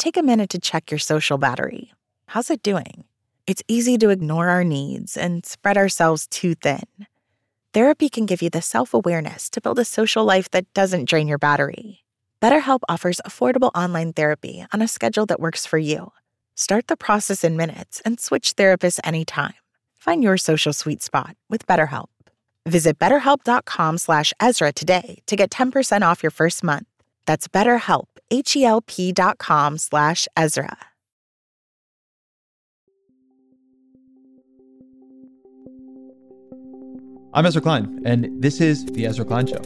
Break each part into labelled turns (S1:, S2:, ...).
S1: take a minute to check your social battery. How's it doing? It's easy to ignore our needs and spread ourselves too thin. Therapy can give you the self-awareness to build a social life that doesn't drain your battery. BetterHelp offers affordable online therapy on a schedule that works for you. Start the process in minutes and switch therapists anytime. Find your social sweet spot with BetterHelp. Visit betterhelp.com/Ezra today to get 10% off your first month. That's BetterHelp, HELP.com/Ezra.
S2: I'm Ezra Klein, and this is The Ezra Klein Show.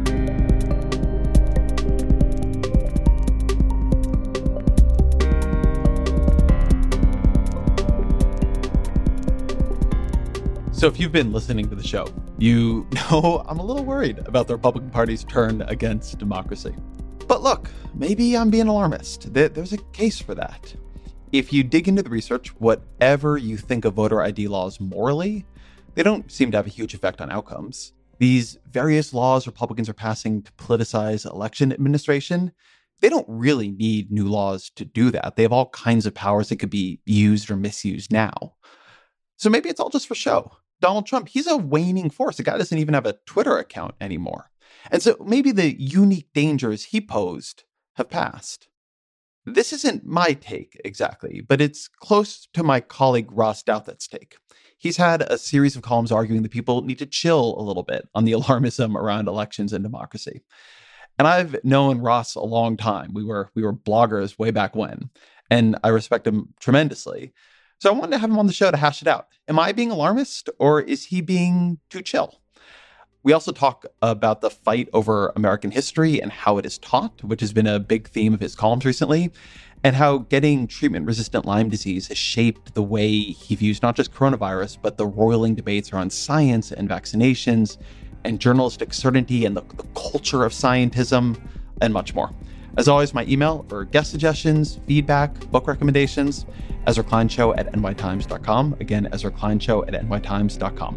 S2: So if you've been listening to the show, you know I'm a little worried about the Republican Party's turn against democracy. But look, maybe I'm being alarmist. There's a case for that. If you dig into the research, whatever you think of voter ID laws morally, they don't seem to have a huge effect on outcomes. These various laws Republicans are passing to politicize election administration, they don't really need new laws to do that. They have all kinds of powers that could be used or misused now. So maybe it's all just for show. Donald Trump, he's a waning force. The guy doesn't even have a Twitter account anymore. And so maybe the unique dangers he posed have passed. This isn't my take exactly, but it's close to my colleague Ross Douthat's take. He's had a series of columns arguing that people need to chill a little bit on the alarmism around elections and democracy. And I've known Ross a long time. We were bloggers way back when, and I respect him tremendously. So I wanted to have him on the show to hash it out. Am I being alarmist, or is he being too chill? We also talk about the fight over American history and how it is taught, which has been a big theme of his columns recently, and how getting treatment-resistant Lyme disease has shaped the way he views not just coronavirus, but the roiling debates around science and vaccinations and journalistic certainty and the culture of scientism, and much more. As always, my email for guest suggestions, feedback, book recommendations, EzraKleinShow@nytimes.com. Again, EzraKleinShow@nytimes.com.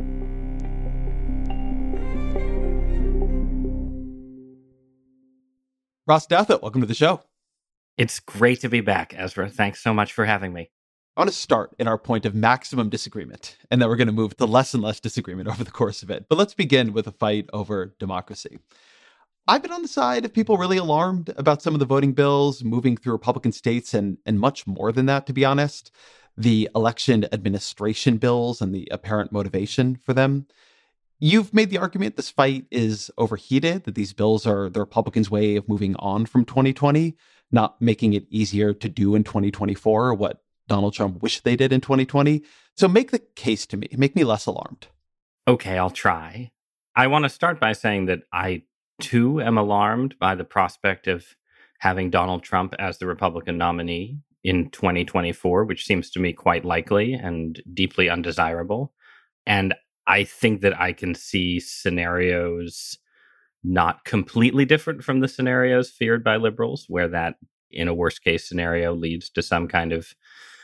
S2: Ross Douthat, welcome to the show.
S3: It's great to be back, Ezra. Thanks so much for having me.
S2: I want to start in our point of maximum disagreement, and then we're going to move to less and less disagreement over the course of it. But let's begin with a fight over democracy. I've been on the side of people really alarmed about some of the voting bills moving through Republican states and much more than that, to be honest. The election administration bills and the apparent motivation for them. You've made the argument this fight is overheated, that these bills are the Republicans' way of moving on from 2020, not making it easier to do in 2024 what Donald Trump wished they did in 2020. So make the case to me. Make me less alarmed.
S3: Okay, I'll try. I want to start by saying that I too am alarmed by the prospect of having Donald Trump as the Republican nominee in 2024, which seems to me quite likely and deeply undesirable. And I think that I can see scenarios not completely different from the scenarios feared by liberals, where that, in a worst case scenario, leads to some kind of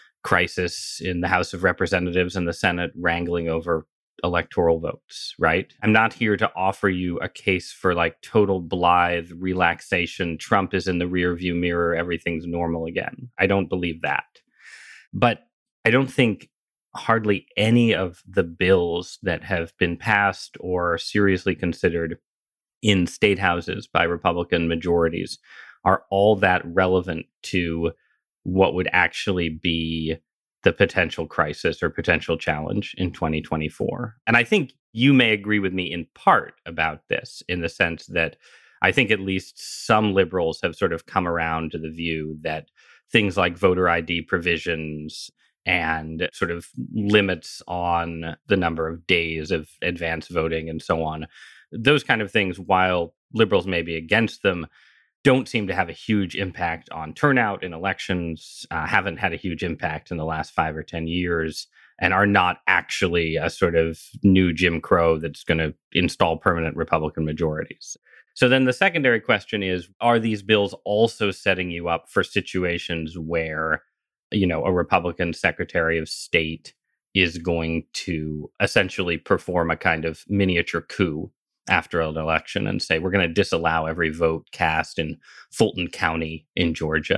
S3: crisis in the House of Representatives and the Senate wrangling over electoral votes, right? I'm not here to offer you a case for like total blithe relaxation. Trump is in the rear view mirror. Everything's normal again. I don't believe that. But I don't think hardly any of the bills that have been passed or seriously considered in state houses by Republican majorities are all that relevant to what would actually be the potential crisis or potential challenge in 2024. And I think you may agree with me in part about this, in the sense that I think at least some liberals have sort of come around to the view that things like voter ID provisions and sort of limits on the number of days of advance voting and so on, those kind of things, while liberals may be against them, don't seem to have a huge impact on turnout in elections, haven't had a huge impact in the last 5 or 10 years, and are not actually a sort of new Jim Crow that's going to install permanent Republican majorities. So then the secondary question is, are these bills also setting you up for situations where, you know, a Republican Secretary of State is going to essentially perform a kind of miniature coup after an election and say, we're going to disallow every vote cast in Fulton County in Georgia,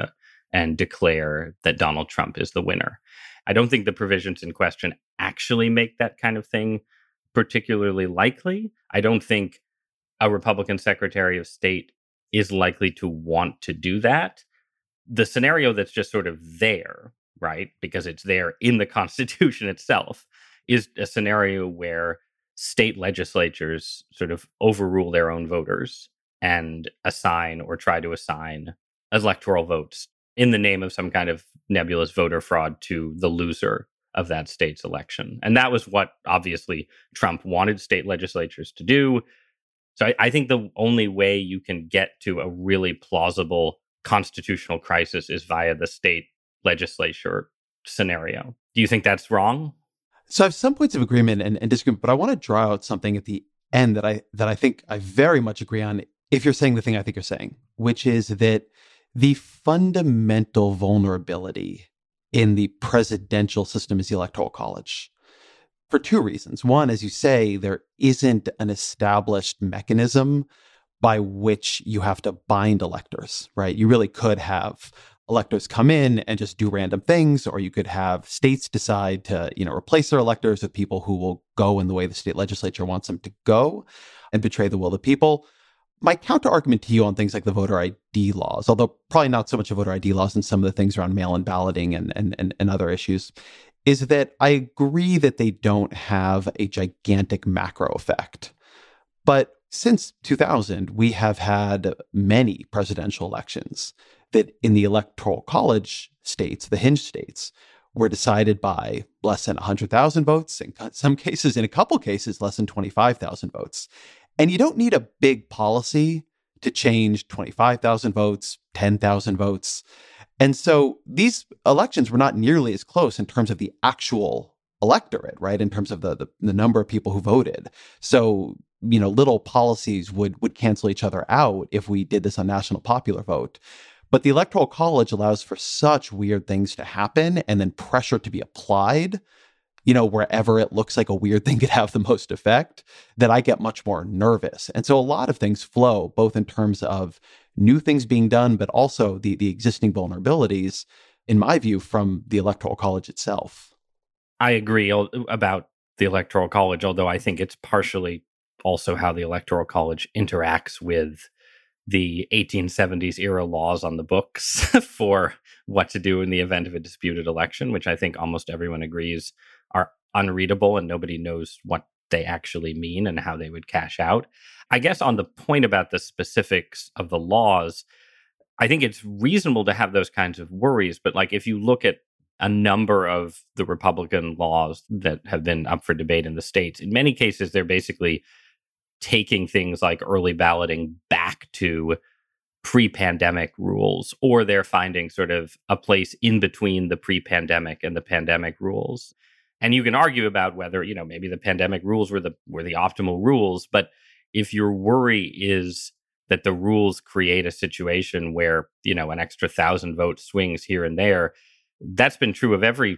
S3: and declare that Donald Trump is the winner. I don't think the provisions in question actually make that kind of thing particularly likely. I don't think a Republican Secretary of State is likely to want to do that. The scenario that's just sort of there, right, because it's there in the Constitution itself, is a scenario where state legislatures sort of overrule their own voters and assign or try to assign electoral votes in the name of some kind of nebulous voter fraud to the loser of that state's election. And that was what, obviously, Trump wanted state legislatures to do. So I think the only way you can get to a really plausible constitutional crisis is via the state legislature scenario. Do you think that's wrong?
S2: So I have some points of agreement and disagreement, but I want to draw out something at the end that I think I very much agree on, if you're saying the thing I think you're saying, which is that the fundamental vulnerability in the presidential system is the Electoral College, for two reasons. One, as you say, there isn't an established mechanism by which you have to bind electors, right? You really could have electors come in and just do random things, or you could have states decide to, replace their electors with people who will go in the way the state legislature wants them to go and betray the will of the people. My counter argument to you on things like the voter ID laws, although probably not so much of voter ID laws and some of the things around mail-in balloting and other issues, is that I agree that they don't have a gigantic macro effect. But since 2000, we have had many presidential elections that in the Electoral College states, the hinge states, were decided by less than 100,000 votes, in some cases, in a couple cases, less than 25,000 votes. And you don't need a big policy to change 25,000 votes, 10,000 votes. And so these elections were not nearly as close in terms of the actual electorate, right? In terms of the number of people who voted. So, little policies would cancel each other out if we did this on national popular vote. But the Electoral College allows for such weird things to happen and then pressure to be applied, wherever it looks like a weird thing could have the most effect, that I get much more nervous. And so a lot of things flow, both in terms of new things being done, but also the existing vulnerabilities, in my view, from the Electoral College itself.
S3: I agree about the Electoral College, although I think it's partially also how the Electoral College interacts with the 1870s era laws on the books for what to do in the event of a disputed election, which I think almost everyone agrees are unreadable and nobody knows what they actually mean and how they would cash out. I guess on the point about the specifics of the laws, I think it's reasonable to have those kinds of worries. But if you look at a number of the Republican laws that have been up for debate in the states, in many cases, they're basically taking things like early balloting back to pre-pandemic rules, or they're finding sort of a place in between the pre-pandemic and the pandemic rules. And you can argue about whether, maybe the pandemic rules were the optimal rules, but if your worry is that the rules create a situation where, an extra 1,000 vote swings here and there, that's been true of every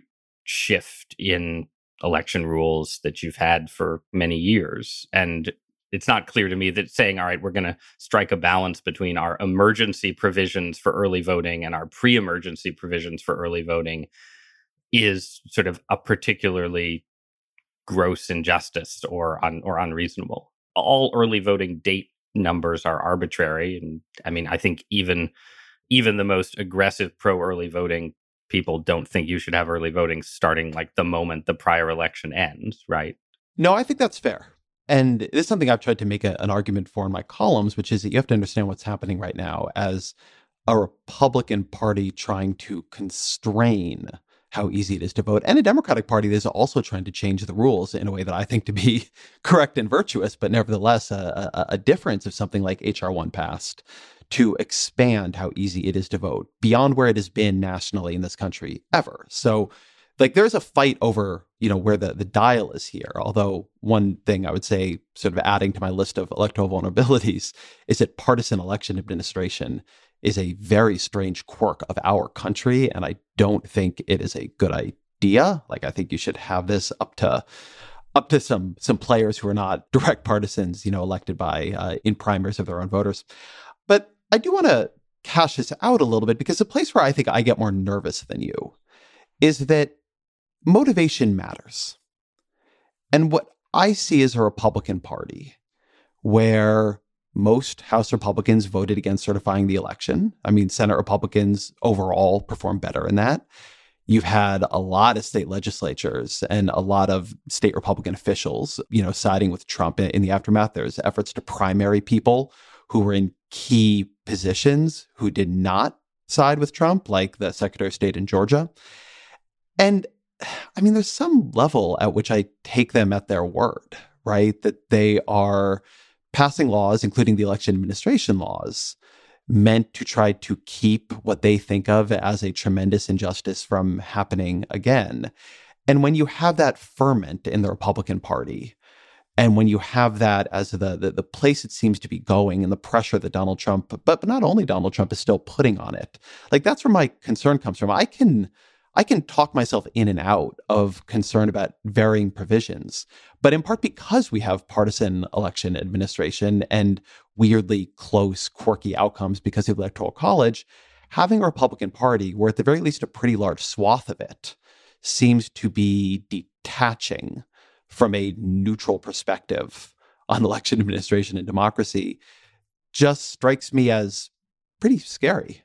S3: shift in election rules that you've had for many years. And it's not clear to me that saying, all right, we're going to strike a balance between our emergency provisions for early voting and our pre-emergency provisions for early voting is sort of a particularly gross injustice or unreasonable. All early voting date numbers are arbitrary. And I mean, I think even the most aggressive pro-early voting people don't think you should have early voting starting the moment the prior election ends, right?
S2: No, I think that's fair. And this is something I've tried to make an argument for in my columns, which is that you have to understand what's happening right now as a Republican Party trying to constrain how easy it is to vote, and a Democratic Party that is also trying to change the rules in a way that I think to be correct and virtuous, but nevertheless a difference if something like H.R. 1 passed to expand how easy it is to vote beyond where it has been nationally in this country ever. So there's a fight over, where the dial is here. Although one thing I would say, sort of adding to my list of electoral vulnerabilities, is that partisan election administration is a very strange quirk of our country. And I don't think it is a good idea. I think you should have this up to some players who are not direct partisans, elected by in primaries of their own voters. But I do want to cash this out a little bit, because the place where I think I get more nervous than you is that motivation matters. And what I see is a Republican Party where most House Republicans voted against certifying the election. I mean, Senate Republicans overall performed better in that. You've had a lot of state legislatures and a lot of state Republican officials, siding with Trump in the aftermath. There's efforts to primary people who were in key positions who did not side with Trump, like the Secretary of State in Georgia. And I mean, there's some level at which I take them at their word, right? That they are passing laws, including the election administration laws, meant to try to keep what they think of as a tremendous injustice from happening again. And when you have that ferment in the Republican Party, and when you have that as the place it seems to be going and the pressure that Donald Trump, but not only Donald Trump, is still putting on it, like that's where my concern comes from. I can talk myself in and out of concern about varying provisions, but in part because we have partisan election administration and weirdly close, quirky outcomes because of the Electoral College, having a Republican Party where at the very least a pretty large swath of it seems to be detaching from a neutral perspective on election administration and democracy just strikes me as pretty scary.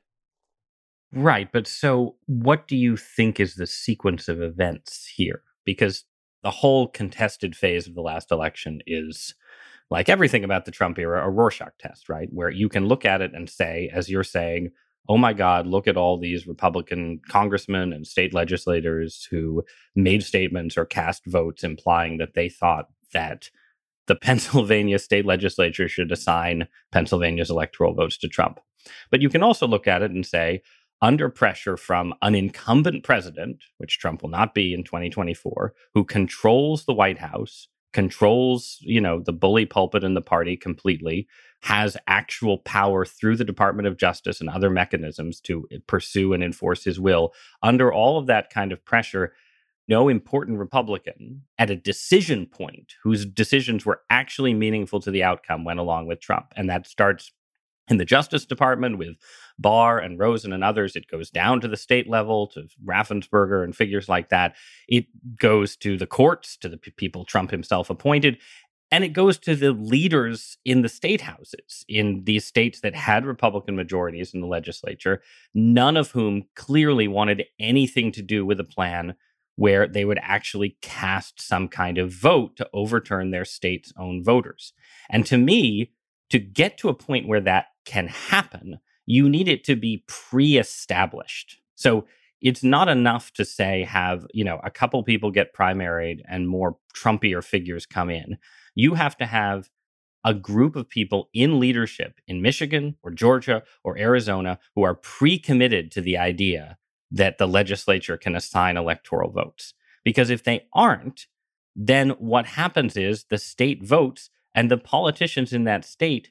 S3: Right. But so what do you think is the sequence of events here? Because the whole contested phase of the last election is, like everything about the Trump era, a Rorschach test, right? Where you can look at it and say, as you're saying, oh my God, look at all these Republican congressmen and state legislators who made statements or cast votes implying that they thought that the Pennsylvania state legislature should assign Pennsylvania's electoral votes to Trump. But you can also look at it and say, under pressure from an incumbent president, which Trump will not be in 2024, who controls the White House, controls, the bully pulpit in the party completely, has actual power through the Department of Justice and other mechanisms to pursue and enforce his will. Under all of that kind of pressure, no important Republican at a decision point whose decisions were actually meaningful to the outcome went along with Trump. And that starts in the Justice Department with Barr and Rosen and others. It goes down to the state level, to Raffensperger and figures like that. It goes to the courts, to the people Trump himself appointed. And it goes to the leaders in the state houses in these states that had Republican majorities in the legislature, none of whom clearly wanted anything to do with a plan where they would actually cast some kind of vote to overturn their state's own voters. And to me, to get to a point where that can happen, you need it to be pre-established. So it's not enough to say have, a couple people get primaried and more Trumpier figures come in. You have to have a group of people in leadership in Michigan or Georgia or Arizona who are pre-committed to the idea that the legislature can assign electoral votes. Because if they aren't, then what happens is the state votes and the politicians in that state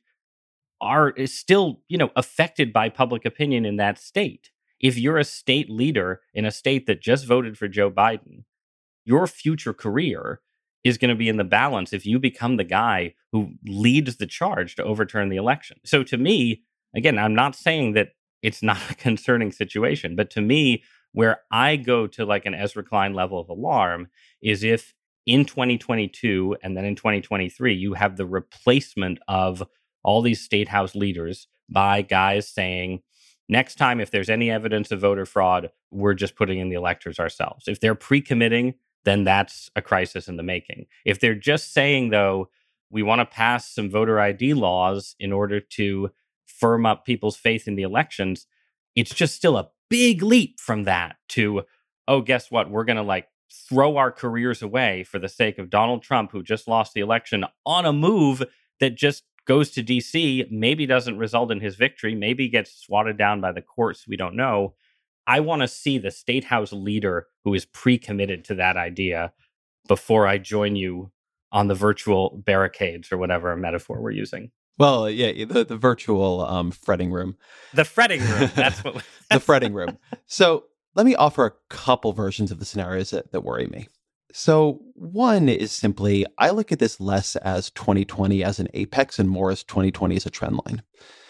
S3: is still, affected by public opinion in that state. If you're a state leader in a state that just voted for Joe Biden, your future career is going to be in the balance if you become the guy who leads the charge to overturn the election. So to me, again, I'm not saying that it's not a concerning situation, but to me, where I go to like an Ezra Klein level of alarm is if in 2022 and then in 2023, you have the replacement of all these state house leaders by guys saying, next time, if there's any evidence of voter fraud, we're just putting in the electors ourselves. If they're pre-committing, then that's a crisis in the making. If they're just saying, though, we want to pass some voter ID laws in order to firm up people's faith in the elections, it's just still a big leap from that to, oh, guess what? We're going to throw our careers away for the sake of Donald Trump, who just lost the election on a move that just goes to D.C., maybe doesn't result in his victory, maybe gets swatted down by the courts, we don't know. I want to see the state house leader who is pre-committed to that idea before I join you on the virtual barricades or whatever metaphor we're using.
S2: Well, yeah, the virtual fretting room.
S3: The fretting room, that's what...
S2: The fretting room. So let me offer a couple versions of the scenarios that worry me. So one is simply, I look at this less as 2020 as an apex and more as 2020 as a trend line.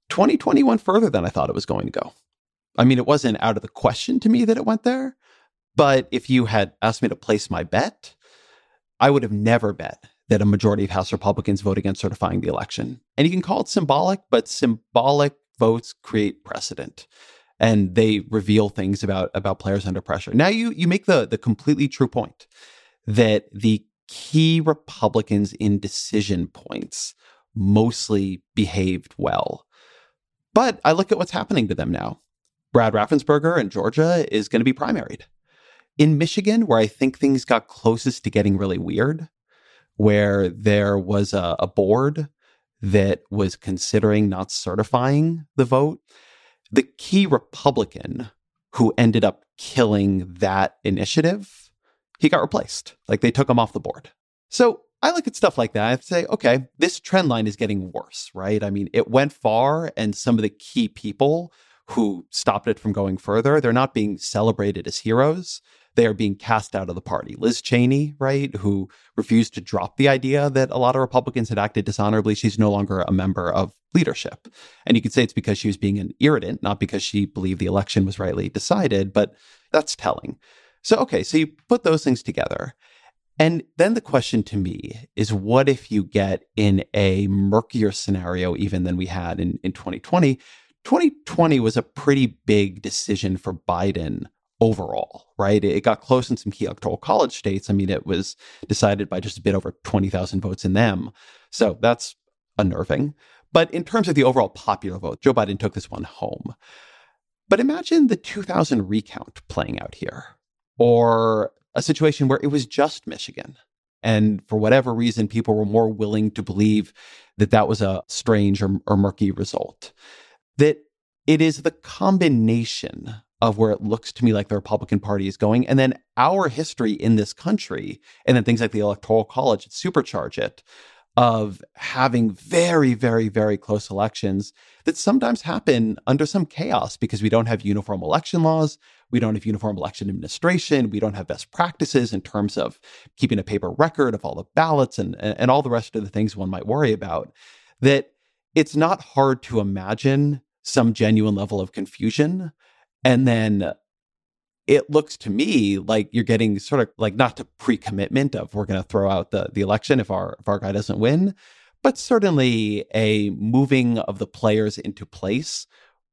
S2: 2020 went further than I thought it was going to go. I mean, it wasn't out of the question to me that it went there, but if you had asked me to place my bet, I would have never bet that a majority of House Republicans vote against certifying the election. And you can call it symbolic, but symbolic votes create precedent and they reveal things about players under pressure. Now you make the completely true point that the key Republicans in decision points mostly behaved well. But I look at what's happening to them now. Brad Raffensperger in Georgia is going to be primaried. In Michigan, where I think things got closest to getting really weird, where there was a board that was considering not certifying the vote, the key Republican who ended up killing that initiative, he got replaced. Like they took him off the board. So I look at stuff like that. I say, okay, this trend line is getting worse, right? I mean, it went far and some of the key people who stopped it from going further, they're not being celebrated as heroes. They are being cast out of the party. Liz Cheney, right, who refused to drop the idea that a lot of Republicans had acted dishonorably. She's no longer a member of leadership. And you could say it's because she was being an irritant, not because she believed the election was rightly decided, but that's telling. So, okay, so you put those things together. And then the question to me is, what if you get in a murkier scenario even than we had in 2020? 2020 was a pretty big decision for Biden overall, right? It got close in some key electoral college states. I mean, it was decided by just a bit over 20,000 votes in them. So that's unnerving. But in terms of the overall popular vote, Joe Biden took this one home. But imagine the 2000 recount playing out here, or a situation where it was just Michigan. And for whatever reason, people were more willing to believe that that was a strange or murky result. That it is the combination of where it looks to me like the Republican Party is going, and then our history in this country, and then things like the Electoral College supercharge it, of having very, very, very close elections that sometimes happen under some chaos because we don't have uniform election laws, we don't have uniform election administration, we don't have best practices in terms of keeping a paper record of all the ballots and all the rest of the things one might worry about, that it's not hard to imagine some genuine level of confusion. And then it looks to me like you're getting sort of like not to pre-commitment of we're going to throw out the election if our guy doesn't win, but certainly a moving of the players into place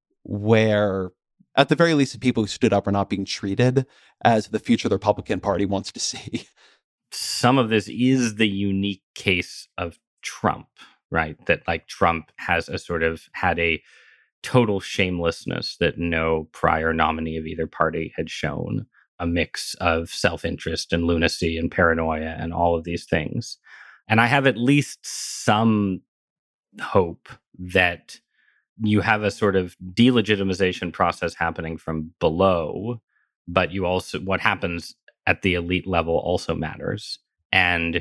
S2: where at the very least the people who stood up are not being treated as the future the Republican Party wants to see.
S3: Some of this is the unique case of Trump, right? That like Trump has a sort of had a total shamelessness that no prior nominee of either party had shown, a mix of self-interest and lunacy and paranoia and all of these things. And I have at least some hope that you have a sort of delegitimization process happening from below, but you also, what happens at the elite level also matters. And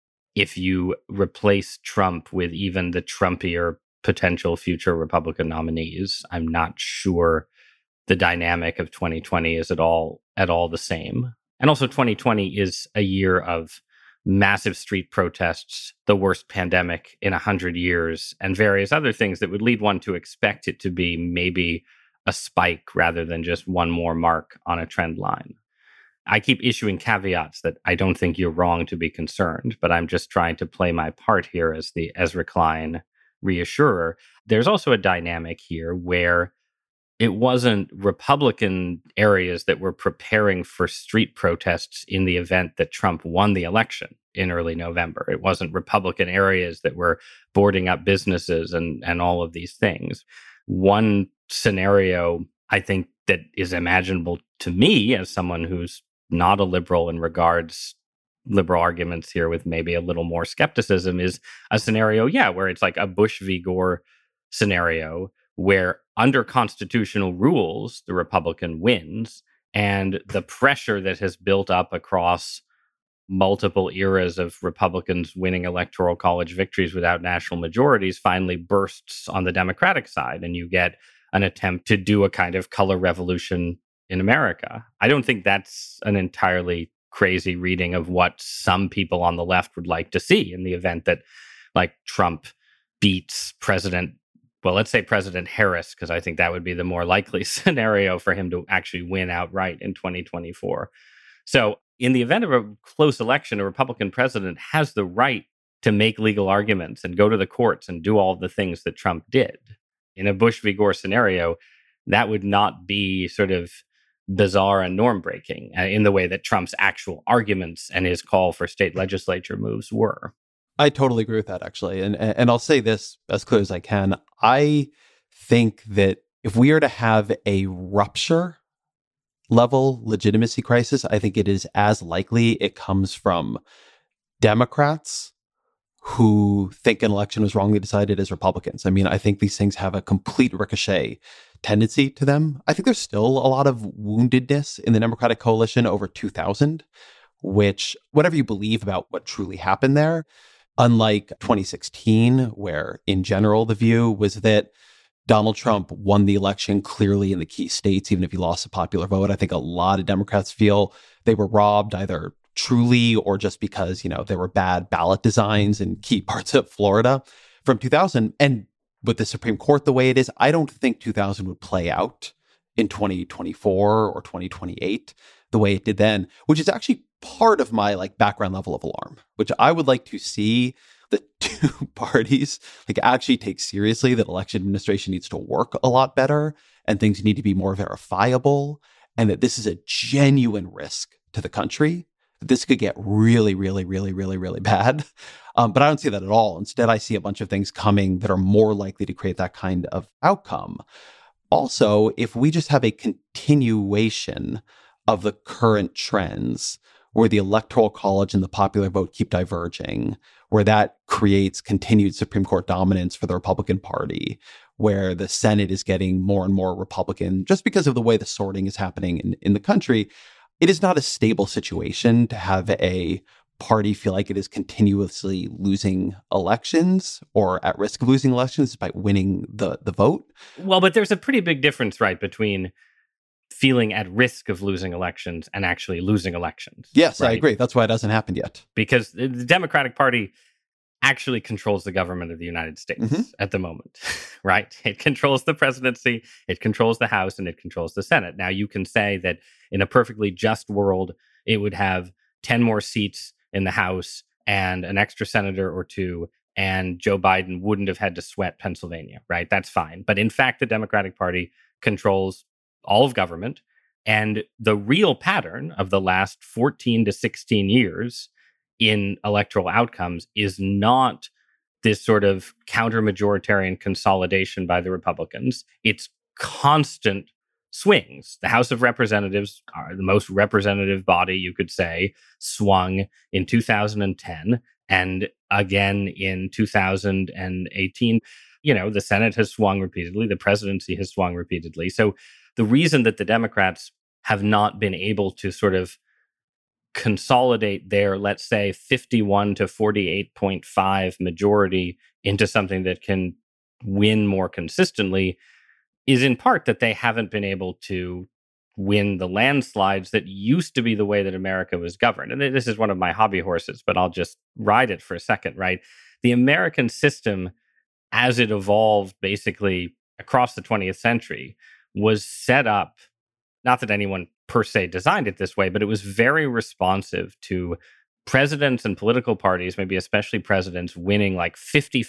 S3: if you replace Trump with even the Trumpier potential future Republican nominees, I'm not sure the dynamic of 2020 is at all the same. And also 2020 is a year of massive street protests, the worst pandemic in 100 years, and various other things that would lead one to expect it to be maybe a spike rather than just one more mark on a trend line. I keep issuing caveats that I don't think you're wrong to be concerned, but I'm just trying to play my part here as the Ezra Klein reassurer. There's also a dynamic here where it wasn't Republican areas that were preparing for street protests in the event that Trump won the election in early November. It wasn't Republican areas that were boarding up businesses and all of these things. One scenario, I think, that is imaginable to me as someone who's not a liberal and regards liberal arguments here with maybe a little more skepticism, is a scenario, where it's like a Bush v. Gore scenario where under constitutional rules, the Republican wins, and the pressure that has built up across multiple eras of Republicans winning electoral college victories without national majorities finally bursts on the Democratic side, and you get an attempt to do a kind of color revolution in America. I don't think that's an entirely crazy reading of what some people on the left would like to see in the event that like Trump beats President well, let's say President Harris, because I think that would be the more likely scenario for him to actually win outright in 2024. So in the event of a close election, a Republican president has the right to make legal arguments and go to the courts and do all the things that Trump did. In a Bush v. Gore scenario, that would not be sort of bizarre and norm breaking in the way that Trump's actual arguments and his call for state legislature moves were.
S2: I totally agree with that, actually. And I'll say this as clear as I can. I think that if we are to have a rupture level legitimacy crisis, I think it is as likely it comes from Democrats who think an election was wrongly decided as Republicans. I mean, I think these things have a complete ricochet tendency to them. I think there's still a lot of woundedness in the Democratic coalition over 2000, which, whatever you believe about what truly happened there, unlike 2016, where in general the view was that Donald Trump won the election clearly in the key states, even if he lost a popular vote. I think a lot of Democrats feel they were robbed either truly or just because, there were bad ballot designs in key parts of Florida from 2000. And with the Supreme Court the way it is, I don't think 2000 would play out in 2024 or 2028 the way it did then, which is actually part of my background level of alarm, which I would like to see the two parties actually take seriously that election administration needs to work a lot better and things need to be more verifiable, and that this is a genuine risk to the country. This could get really, really, really, really, really bad. But I don't see that at all. Instead, I see a bunch of things coming that are more likely to create that kind of outcome. Also, if we just have a continuation of the current trends where the Electoral College and the popular vote keep diverging, where that creates continued Supreme Court dominance for the Republican Party, where the Senate is getting more and more Republican just because of the way the sorting is happening in the country, it is not a stable situation to have a party feel like it is continuously losing elections or at risk of losing elections despite winning the vote.
S3: Well, but there's a pretty big difference, right, between feeling at risk of losing elections and actually losing elections.
S2: Yes,
S3: right?
S2: I agree. That's why it hasn't happened yet.
S3: Because the Democratic Party actually controls the government of the United States at the moment, right? It controls the presidency, it controls the House, and it controls the Senate. Now, you can say that in a perfectly just world, it would have 10 more seats in the House and an extra senator or two, and Joe Biden wouldn't have had to sweat Pennsylvania, right? That's fine. But in fact, the Democratic Party controls all of government. And the real pattern of the last 14 to 16 years in electoral outcomes is not this sort of counter-majoritarian consolidation by the Republicans. It's constant swings. The House of Representatives are the most representative body, you could say, swung in 2010 and again in 2018. The Senate has swung repeatedly. The presidency has swung repeatedly. So the reason that the Democrats have not been able to sort of consolidate their, let's say, 51 to 48.5 majority into something that can win more consistently is in part that they haven't been able to win the landslides that used to be the way that America was governed. And this is one of my hobby horses, but I'll just ride it for a second, right? The American system, as it evolved basically across the 20th century, was set up, not that anyone per se designed it this way, but it was very responsive to presidents and political parties, maybe especially presidents, winning 55%,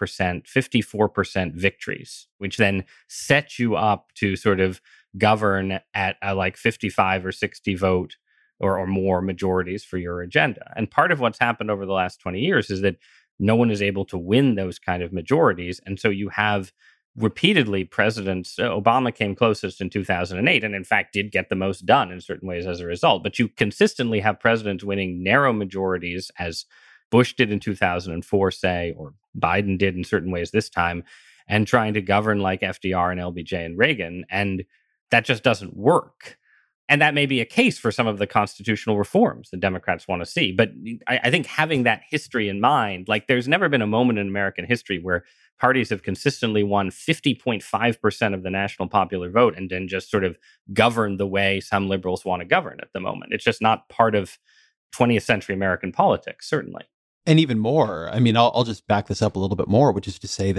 S3: 54% victories, which then set you up to sort of govern at a 55 or 60 vote or more majorities for your agenda. And part of what's happened over the last 20 years is that no one is able to win those kind of majorities. And so you have repeatedly presidents, Obama came closest in 2008 and in fact did get the most done in certain ways as a result. But you consistently have presidents winning narrow majorities, as Bush did in 2004, say, or Biden did in certain ways this time, and trying to govern like FDR and LBJ and Reagan. And that just doesn't work. And that may be a case for some of the constitutional reforms the Democrats want to see. But I think having that history in mind, there's never been a moment in American history where parties have consistently won 50.5% of the national popular vote and then just sort of govern the way some liberals want to govern at the moment. It's just not part of 20th century American politics, certainly.
S2: And even more, I mean, I'll just back this up a little bit more, which is to say that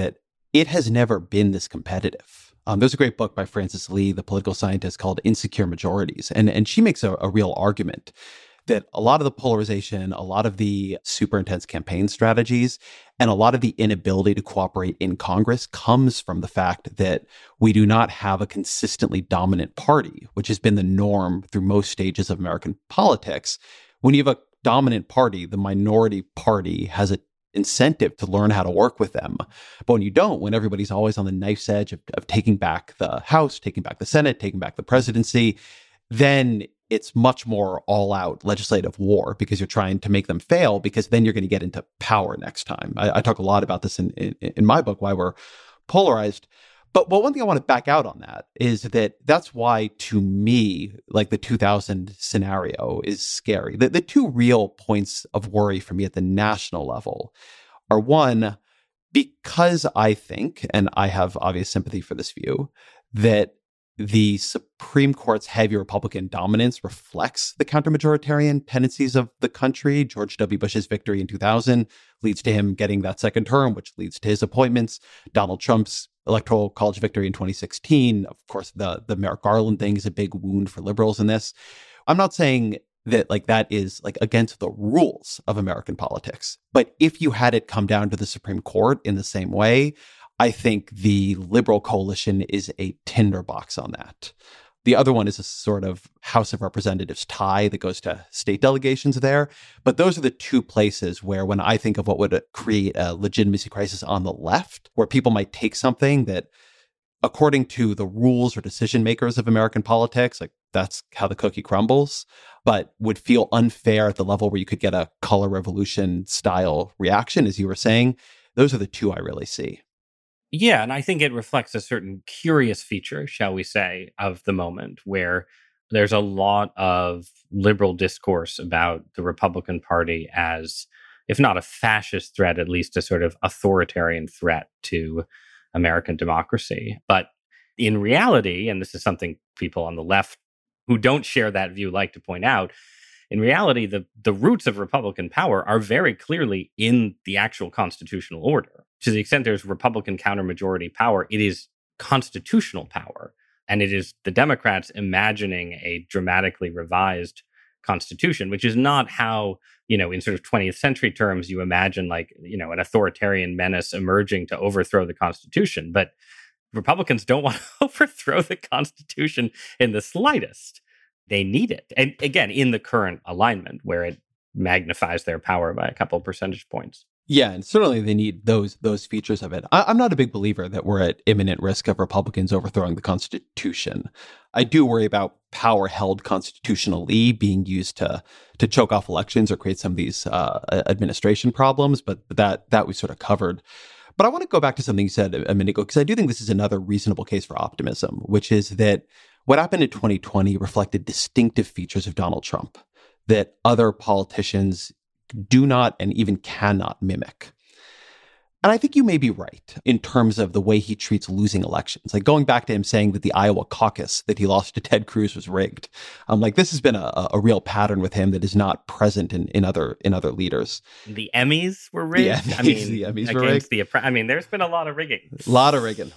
S2: it has never been this competitive. There's a great book by Frances Lee, the political scientist, called Insecure Majorities. And she makes a real argument that a lot of the polarization, a lot of the super intense campaign strategies, and a lot of the inability to cooperate in Congress comes from the fact that we do not have a consistently dominant party, which has been the norm through most stages of American politics. When you have a dominant party, the minority party has an incentive to learn how to work with them. But when you don't, when everybody's always on the knife's edge of taking back the House, taking back the Senate, taking back the presidency, then it's much more all-out legislative war because you're trying to make them fail, because then you're going to get into power next time. I talk a lot about this in my book, Why We're Polarized. But one thing I want to back out on that is that's why, to me, like the 2000 scenario is scary. The two real points of worry for me at the national level are, one, because I think, and I have obvious sympathy for this view, that the Supreme Court's heavy Republican dominance reflects the counter-majoritarian tendencies of the country. George W. Bush's victory in 2000 leads to him getting that second term, which leads to his appointments. Donald Trump's Electoral College victory in 2016. Of course, the Merrick Garland thing is a big wound for liberals in this. I'm not saying that that is against the rules of American politics. But if you had it come down to the Supreme Court in the same way, I think the liberal coalition is a tinderbox on that. The other one is a sort of House of Representatives tie that goes to state delegations there. But those are the two places where, when I think of what would create a legitimacy crisis on the left, where people might take something that, according to the rules or decision makers of American politics, that's how the cookie crumbles, but would feel unfair at the level where you could get a color revolution style reaction, as you were saying. Those are the two I really see.
S3: Yeah, and I think it reflects a certain curious feature, shall we say, of the moment, where there's a lot of liberal discourse about the Republican Party as, if not a fascist threat, at least a sort of authoritarian threat to American democracy. But in reality, and this is something people on the left who don't share that view like to point out, in reality, the roots of Republican power are very clearly in the actual constitutional order. To the extent there's Republican counter-majority power, it is constitutional power. And it is the Democrats imagining a dramatically revised constitution, which is not how, in sort of 20th century terms, you imagine an authoritarian menace emerging to overthrow the Constitution. But Republicans don't want to overthrow the Constitution in the slightest. They need it. And again, in the current alignment where it magnifies their power by a couple percentage points.
S2: Yeah, and certainly they need those features of it. I'm not a big believer that we're at imminent risk of Republicans overthrowing the Constitution. I do worry about power held constitutionally being used to choke off elections or create some of these administration problems, but that we sort of covered. But I want to go back to something you said a minute ago, because I do think this is another reasonable case for optimism, which is that what happened in 2020 reflected distinctive features of Donald Trump that other politicians do not and even cannot mimic. And I think you may be right in terms of the way he treats losing elections. Going back to him saying that the Iowa caucus that he lost to Ted Cruz was rigged. This has been a real pattern with him that is not present in other leaders.
S3: The Emmys were rigged.
S2: The Emmys were rigged.
S3: There's been a lot of rigging.
S2: A lot of rigging,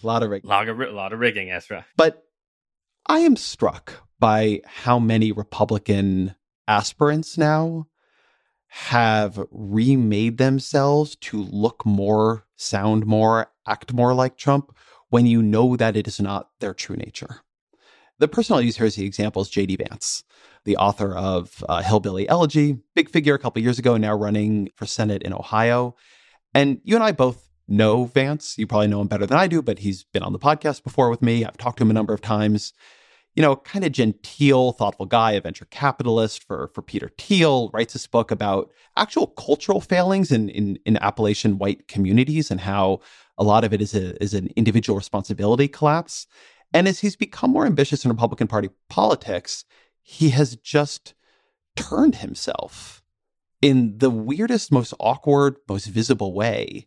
S3: Ezra.
S2: But I am struck by how many Republican aspirants now have remade themselves to look more, sound more, act more like Trump, when you know that it is not their true nature. The person I'll use here as the example is J.D. Vance, the author of Hillbilly Elegy, big figure a couple years ago, now running for Senate in Ohio. And you and I both know Vance. You probably know him better than I do, but he's been on the podcast before with me. I've talked to him a number of times. Kind of genteel, thoughtful guy, a venture capitalist for Peter Thiel, writes this book about actual cultural failings in Appalachian white communities and how a lot of it is an individual responsibility collapse. And as he's become more ambitious in Republican Party politics, he has just turned himself in the weirdest, most awkward, most visible way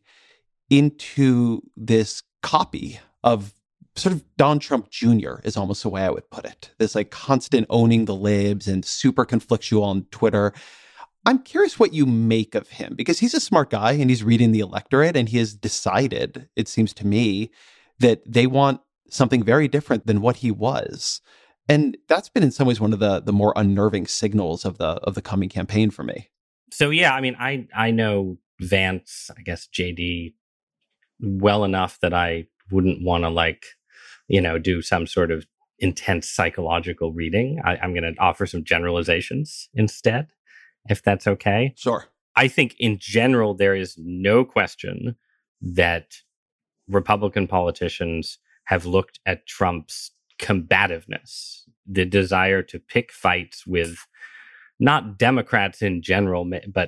S2: into this copy of sort of Don Trump Jr. is almost the way I would put it. This constant owning the libs and super conflictual on Twitter. I'm curious what you make of him, because he's a smart guy and he's reading the electorate, and he has decided, it seems to me, that they want something very different than what he was. And that's been in some ways one of the more unnerving signals of the coming campaign for me.
S3: So, yeah, I mean, I know Vance, I guess JD, well enough that I wouldn't want to do some sort of intense psychological reading. I'm going to offer some generalizations instead, if that's okay.
S2: Sure.
S3: I think in general, there is no question that Republican politicians have looked at Trump's combativeness, the desire to pick fights with not Democrats in general, but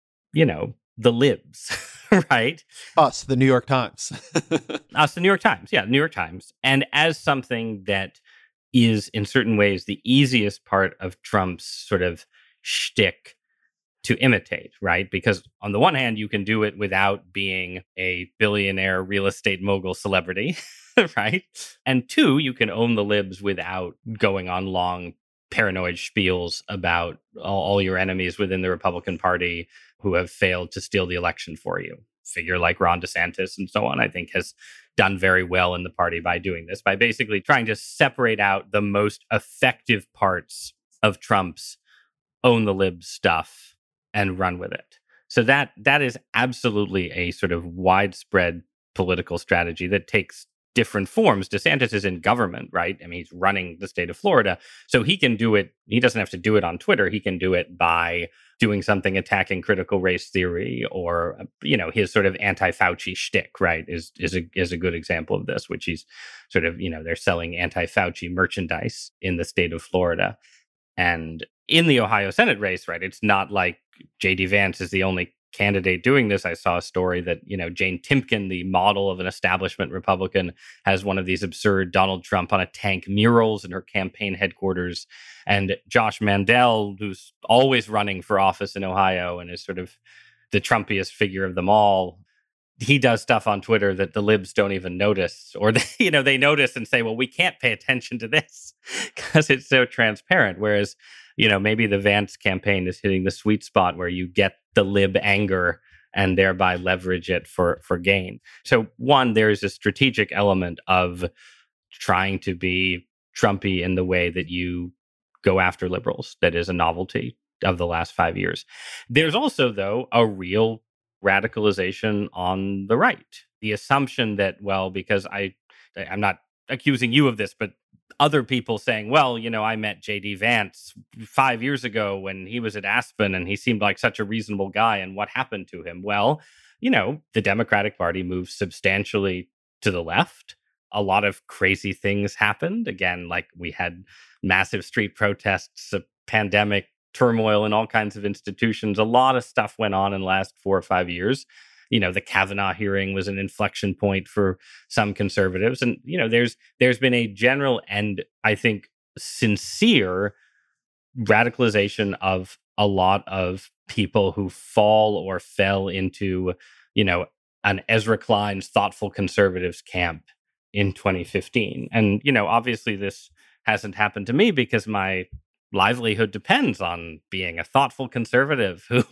S3: the libs, right?
S2: Us, the New York Times.
S3: Us, the New York Times. Yeah, the New York Times. And as something that is in certain ways the easiest part of Trump's sort of shtick to imitate, right? Because on the one hand, you can do it without being a billionaire real estate mogul celebrity, right? And two, you can own the libs without going on long paranoid spiels about all your enemies within the Republican Party who have failed to steal the election for you. Figure like Ron DeSantis and so on, I think, has done very well in the party by doing this, by basically trying to separate out the most effective parts of Trump's own the libs stuff and run with it. So that is absolutely a sort of widespread political strategy that takes different forms. DeSantis is in government, right? I mean, he's running the state of Florida. So he can do it. He doesn't have to do it on Twitter. He can do it by doing something attacking critical race theory, or, his sort of anti-Fauci shtick, right, is a good example of this, which he's sort of, they're selling anti-Fauci merchandise in the state of Florida. And in the Ohio Senate race, right, it's not like J.D. Vance is the only candidate doing this. I saw a story that, Jane Timken, the model of an establishment Republican, has one of these absurd Donald Trump on a tank murals in her campaign headquarters. And Josh Mandel, who's always running for office in Ohio and is sort of the Trumpiest figure of them all, he does stuff on Twitter that the libs don't even notice, or they notice and say, well, we can't pay attention to this because it's so transparent. Whereas, maybe the Vance campaign is hitting the sweet spot where you get the lib anger and thereby leverage it for gain. So one, there's a strategic element of trying to be Trumpy in the way that you go after liberals. That is a novelty of the last 5 years. There's also, though, a real radicalization on the right. The assumption that, well, because I'm not accusing you of this, but other people saying, well, I met J.D. Vance 5 years ago when he was at Aspen and he seemed like such a reasonable guy, and what happened to him? Well, the Democratic Party moved substantially to the left. A lot of crazy things happened. Again, like we had massive street protests, a pandemic, turmoil in all kinds of institutions. A lot of stuff went on in the last 4 or 5 years. The Kavanaugh hearing was an inflection point for some conservatives. And, there's been a general and I think sincere radicalization of a lot of people who fall or fell into, an Ezra Klein's thoughtful conservatives camp in 2015. And, obviously this hasn't happened to me because my livelihood depends on being a thoughtful conservative who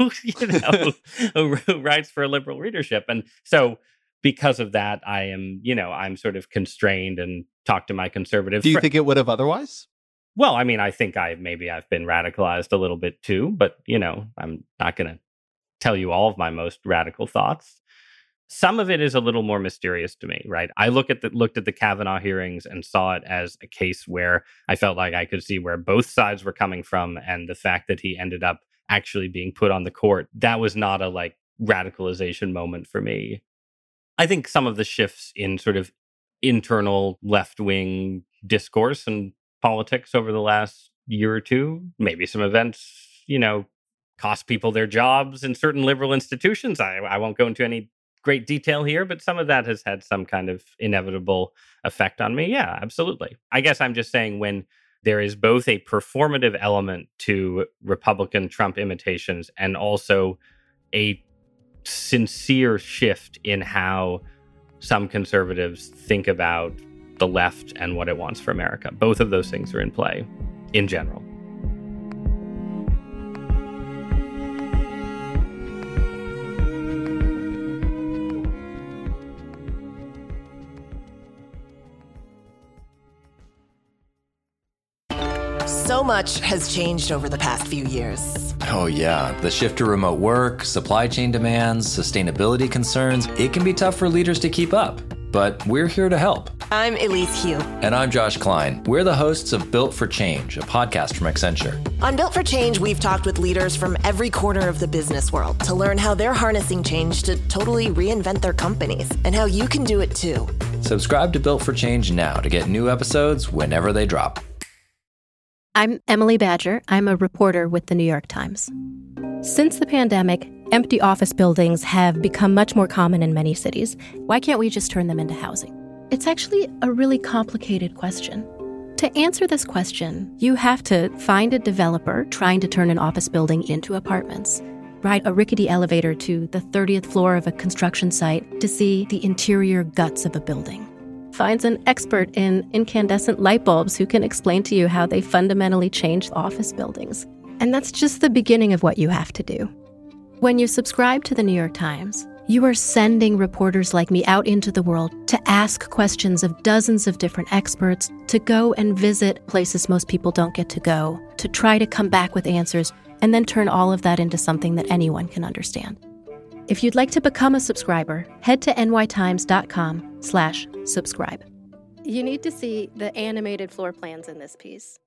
S3: writes for a liberal readership. And so because of that, I am, I'm sort of constrained and talk to my conservative.
S2: Do you think it would have otherwise?
S3: Well, I mean, I think I've been radicalized a little bit too, but, I'm not going to tell you all of my most radical thoughts. Some of it is a little more mysterious to me, right? I looked at the Kavanaugh hearings and saw it as a case where I felt like I could see where both sides were coming from, and the fact that he ended up actually being put on the court, that was not a radicalization moment for me. I think some of the shifts in sort of internal left-wing discourse and politics over the last year or two, maybe some events, cost people their jobs in certain liberal institutions. I won't go into any great detail here, but some of that has had some kind of inevitable effect on me. Yeah, absolutely. I guess I'm just saying, when there is both a performative element to Republican Trump imitations and also a sincere shift in how some conservatives think about the left and what it wants for America, both of those things are in play in general.
S4: So much has changed over the past few years.
S5: Oh yeah, the shift to remote work, supply chain demands, sustainability concerns. It can be tough for leaders to keep up, but we're here to help.
S4: I'm Elise Hugh.
S5: And I'm Josh Klein. We're the hosts of Built for Change, a podcast from Accenture.
S4: On Built for Change, we've talked with leaders from every corner of the business world to learn how they're harnessing change to totally reinvent their companies and how you can do it too.
S5: Subscribe to Built for Change now to get new episodes whenever they drop.
S6: I'm Emily Badger. I'm a reporter with the New York Times. Since the pandemic, empty office buildings have become much more common in many cities. Why can't we just turn them into housing? It's actually a really complicated question. To answer this question, you have to find a developer trying to turn an office building into apartments, ride a rickety elevator to the 30th floor of a construction site to see the interior guts of a building. Finds an expert in incandescent light bulbs who can explain to you how they fundamentally change office buildings. And that's just the beginning of what you have to do. When you subscribe to the New York Times, you are sending reporters like me out into the world to ask questions of dozens of different experts, to go and visit places most people don't get to go, to try to come back with answers, and then turn all of that into something that anyone can understand. If you'd like to become a subscriber, head to nytimes.com/subscribe. You need to see the animated floor plans in this piece.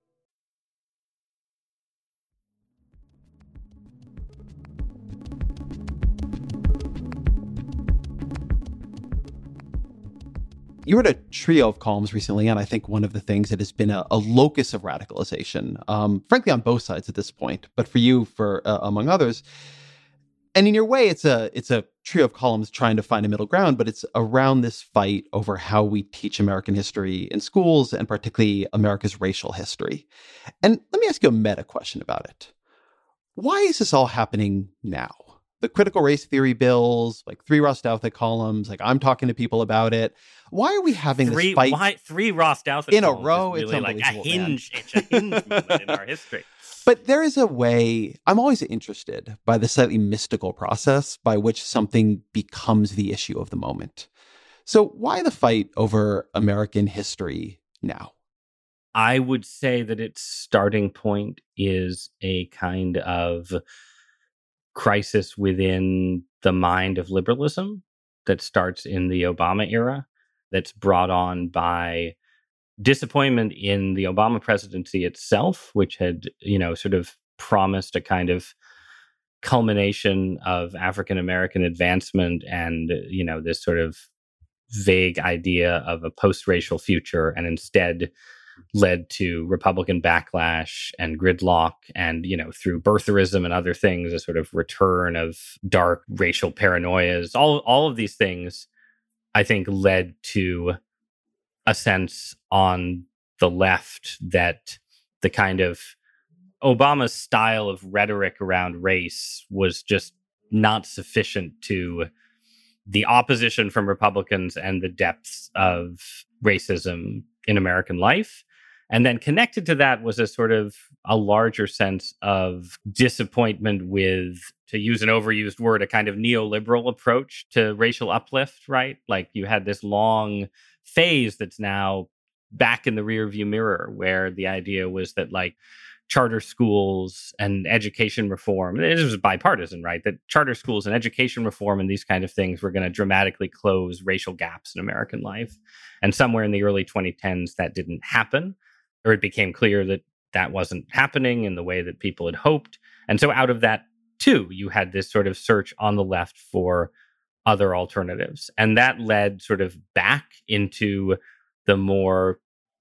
S2: You wrote a trio of columns recently, and I think one of the things that has been a locus of radicalization, frankly, on both sides at this point, but for you, among others. And in your way, it's a trio of columns trying to find a middle ground, but it's around this fight over how we teach American history in schools, and particularly America's racial history. And let me ask you a meta question about it. Why is this all happening now? The critical race theory bills, like 3 Ross Douthat columns, like I'm talking to people about it. Why are we having this fight?
S3: Why 3 Ross Douthat
S2: in a row?
S3: Is really
S2: it's
S3: like a hinge. It's a hinge moment in our history.
S2: But there is a way, I'm always interested by the slightly mystical process by which something becomes the issue of the moment. So why the fight over American history now?
S3: I would say that its starting point is a kind of crisis within the mind of liberalism that starts in the Obama era, that's brought on by disappointment in the Obama presidency itself, which had, sort of promised a kind of culmination of African American advancement and, this sort of vague idea of a post-racial future, and instead led to Republican backlash and gridlock and, through birtherism and other things, a sort of return of dark racial paranoias. All of these things, I think, led to a sense on the left that the kind of Obama's style of rhetoric around race was just not sufficient to the opposition from Republicans and the depths of racism in American life. And then connected to that was a sort of a larger sense of disappointment with, to use an overused word, a kind of neoliberal approach to racial uplift, right? Like you had this long phase that's now back in the rearview mirror, where the idea was that like charter schools and education reform, it was bipartisan, right? That charter schools and education reform and these kind of things were going to dramatically close racial gaps in American life. And somewhere in the early 2010s, that didn't happen, or it became clear that that wasn't happening in the way that people had hoped. And so out of that, too, you had this sort of search on the left for other alternatives. And that led sort of back into the more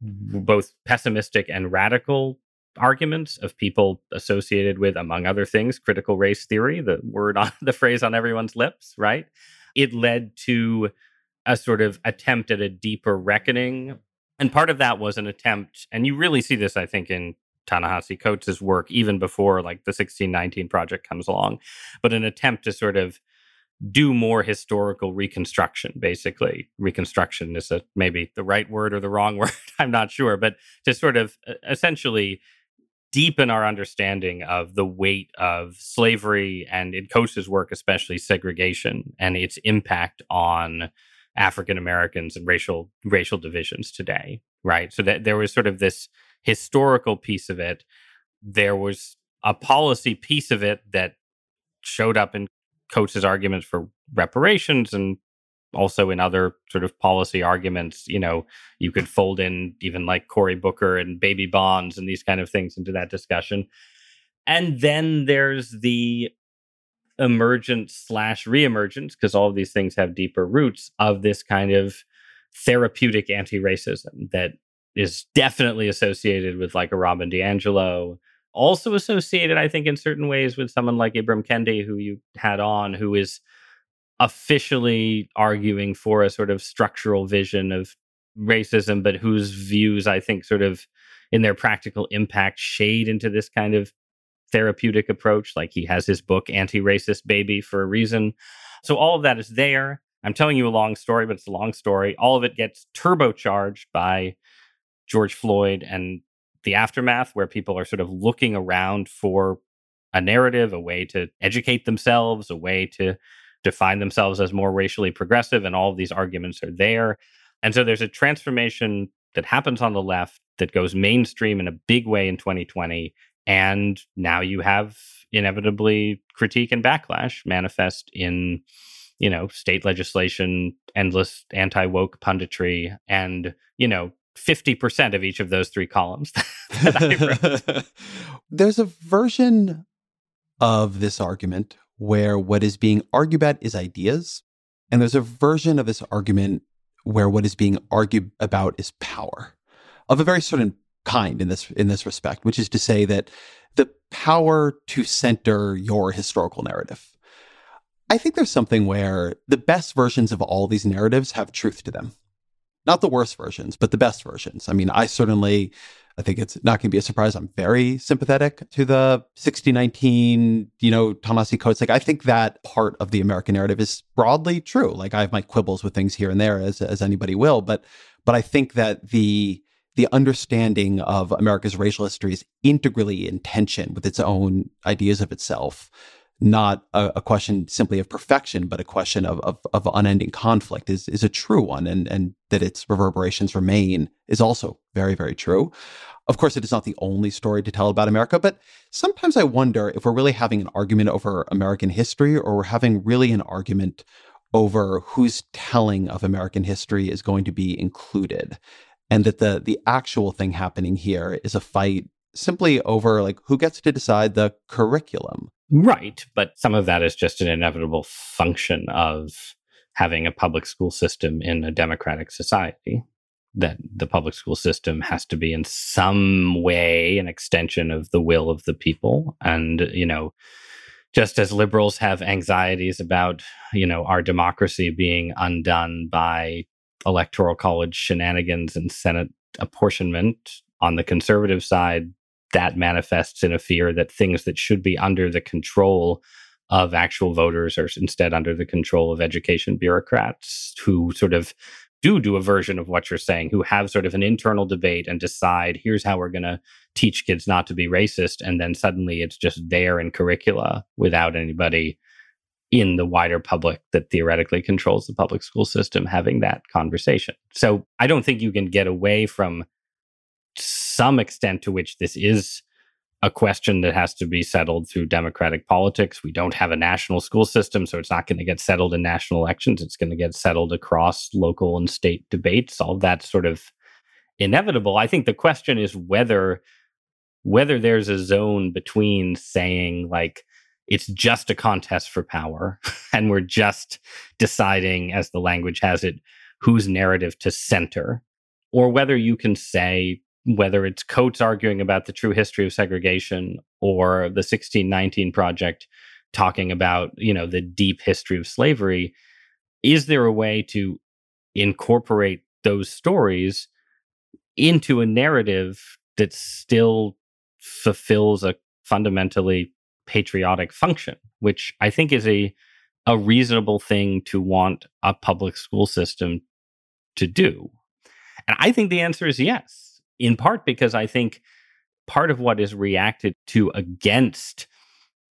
S3: both pessimistic and radical arguments of people associated with, among other things, critical race theory, the phrase on everyone's lips, right? It led to a sort of attempt at a deeper reckoning. And part of that was an attempt, and you really see this, I think, in Ta-Nehisi Coates' work, even before like the 1619 Project comes along, but an attempt to sort of do more historical reconstruction, basically. Reconstruction is maybe the right word or the wrong word, I'm not sure, but to sort of essentially deepen our understanding of the weight of slavery and, in Coates' work, especially segregation and its impact on African Americans and racial divisions today, right? So that there was sort of this historical piece of it. There was a policy piece of it that showed up in Coates's arguments for reparations and also in other sort of policy arguments. You could fold in even like Cory Booker and baby bonds and these kind of things into that discussion. And then there's the emergence/reemergence, because all of these things have deeper roots, of this kind of therapeutic anti-racism that is definitely associated with like a Robin DiAngelo, also associated, I think, in certain ways with someone like Ibram Kendi, who you had on, who is officially arguing for a sort of structural vision of racism, but whose views, I think, sort of in their practical impact shade into this kind of therapeutic approach. Like he has his book, Anti-Racist Baby, for a reason. So all of that is there. I'm telling you a long story, but it's a long story. All of it gets turbocharged by George Floyd and the aftermath, where people are sort of looking around for a narrative, a way to educate themselves, a way to define themselves as more racially progressive, and all of these arguments are there. And so there's a transformation that happens on the left that goes mainstream in a big way in 2020. And now you have inevitably critique and backlash manifest in, state legislation, endless anti-woke punditry, and, 50% of each of those three columns that I wrote.
S2: There's a version of this argument where what is being argued about is ideas, and there's a version of this argument where what is being argued about is power, of a very certain kind in this respect, which is to say that the power to center your historical narrative. I think there's something where the best versions of all these narratives have truth to them. Not the worst versions, but the best versions. I mean, I think it's not going to be a surprise, I'm very sympathetic to the 1619, Ta-Nehisi Coates. Like, I think that part of the American narrative is broadly true. Like, I have my quibbles with things here and there, as anybody will, but I think that the understanding of America's racial history is integrally in tension with its own ideas of itself, not a question simply of perfection, but a question of unending conflict is a true one. And that its reverberations remain is also very, very true. Of course, it is not the only story to tell about America, but sometimes I wonder if we're really having an argument over American history, or we're having really an argument over whose telling of American history is going to be included. And that the actual thing happening here is a fight simply over like who gets to decide the curriculum.
S3: Right. But some of that is just an inevitable function of having a public school system in a democratic society, that the public school system has to be in some way an extension of the will of the people. And, just as liberals have anxieties about, our democracy being undone by electoral college shenanigans and Senate apportionment, on the conservative side, that manifests in a fear that things that should be under the control of actual voters are instead under the control of education bureaucrats who sort of do a version of what you're saying, who have sort of an internal debate and decide, here's how we're going to teach kids not to be racist. And then suddenly it's just there in curricula without anybody in the wider public that theoretically controls the public school system having that conversation. So I don't think you can get away from some extent to which this is a question that has to be settled through democratic politics. We don't have a national school system, so it's not going to get settled in national elections. It's going to get settled across local and state debates. All that's sort of inevitable. I think the question is whether there's a zone between saying, like, it's just a contest for power and we're just deciding, as the language has it, whose narrative to center, or whether you can say, whether it's Coates arguing about the true history of segregation or the 1619 Project talking about, the deep history of slavery, is there a way to incorporate those stories into a narrative that still fulfills a fundamentally patriotic function, which I think is a reasonable thing to want a public school system to do? And I think the answer is yes. In part because I think part of what is reacted to against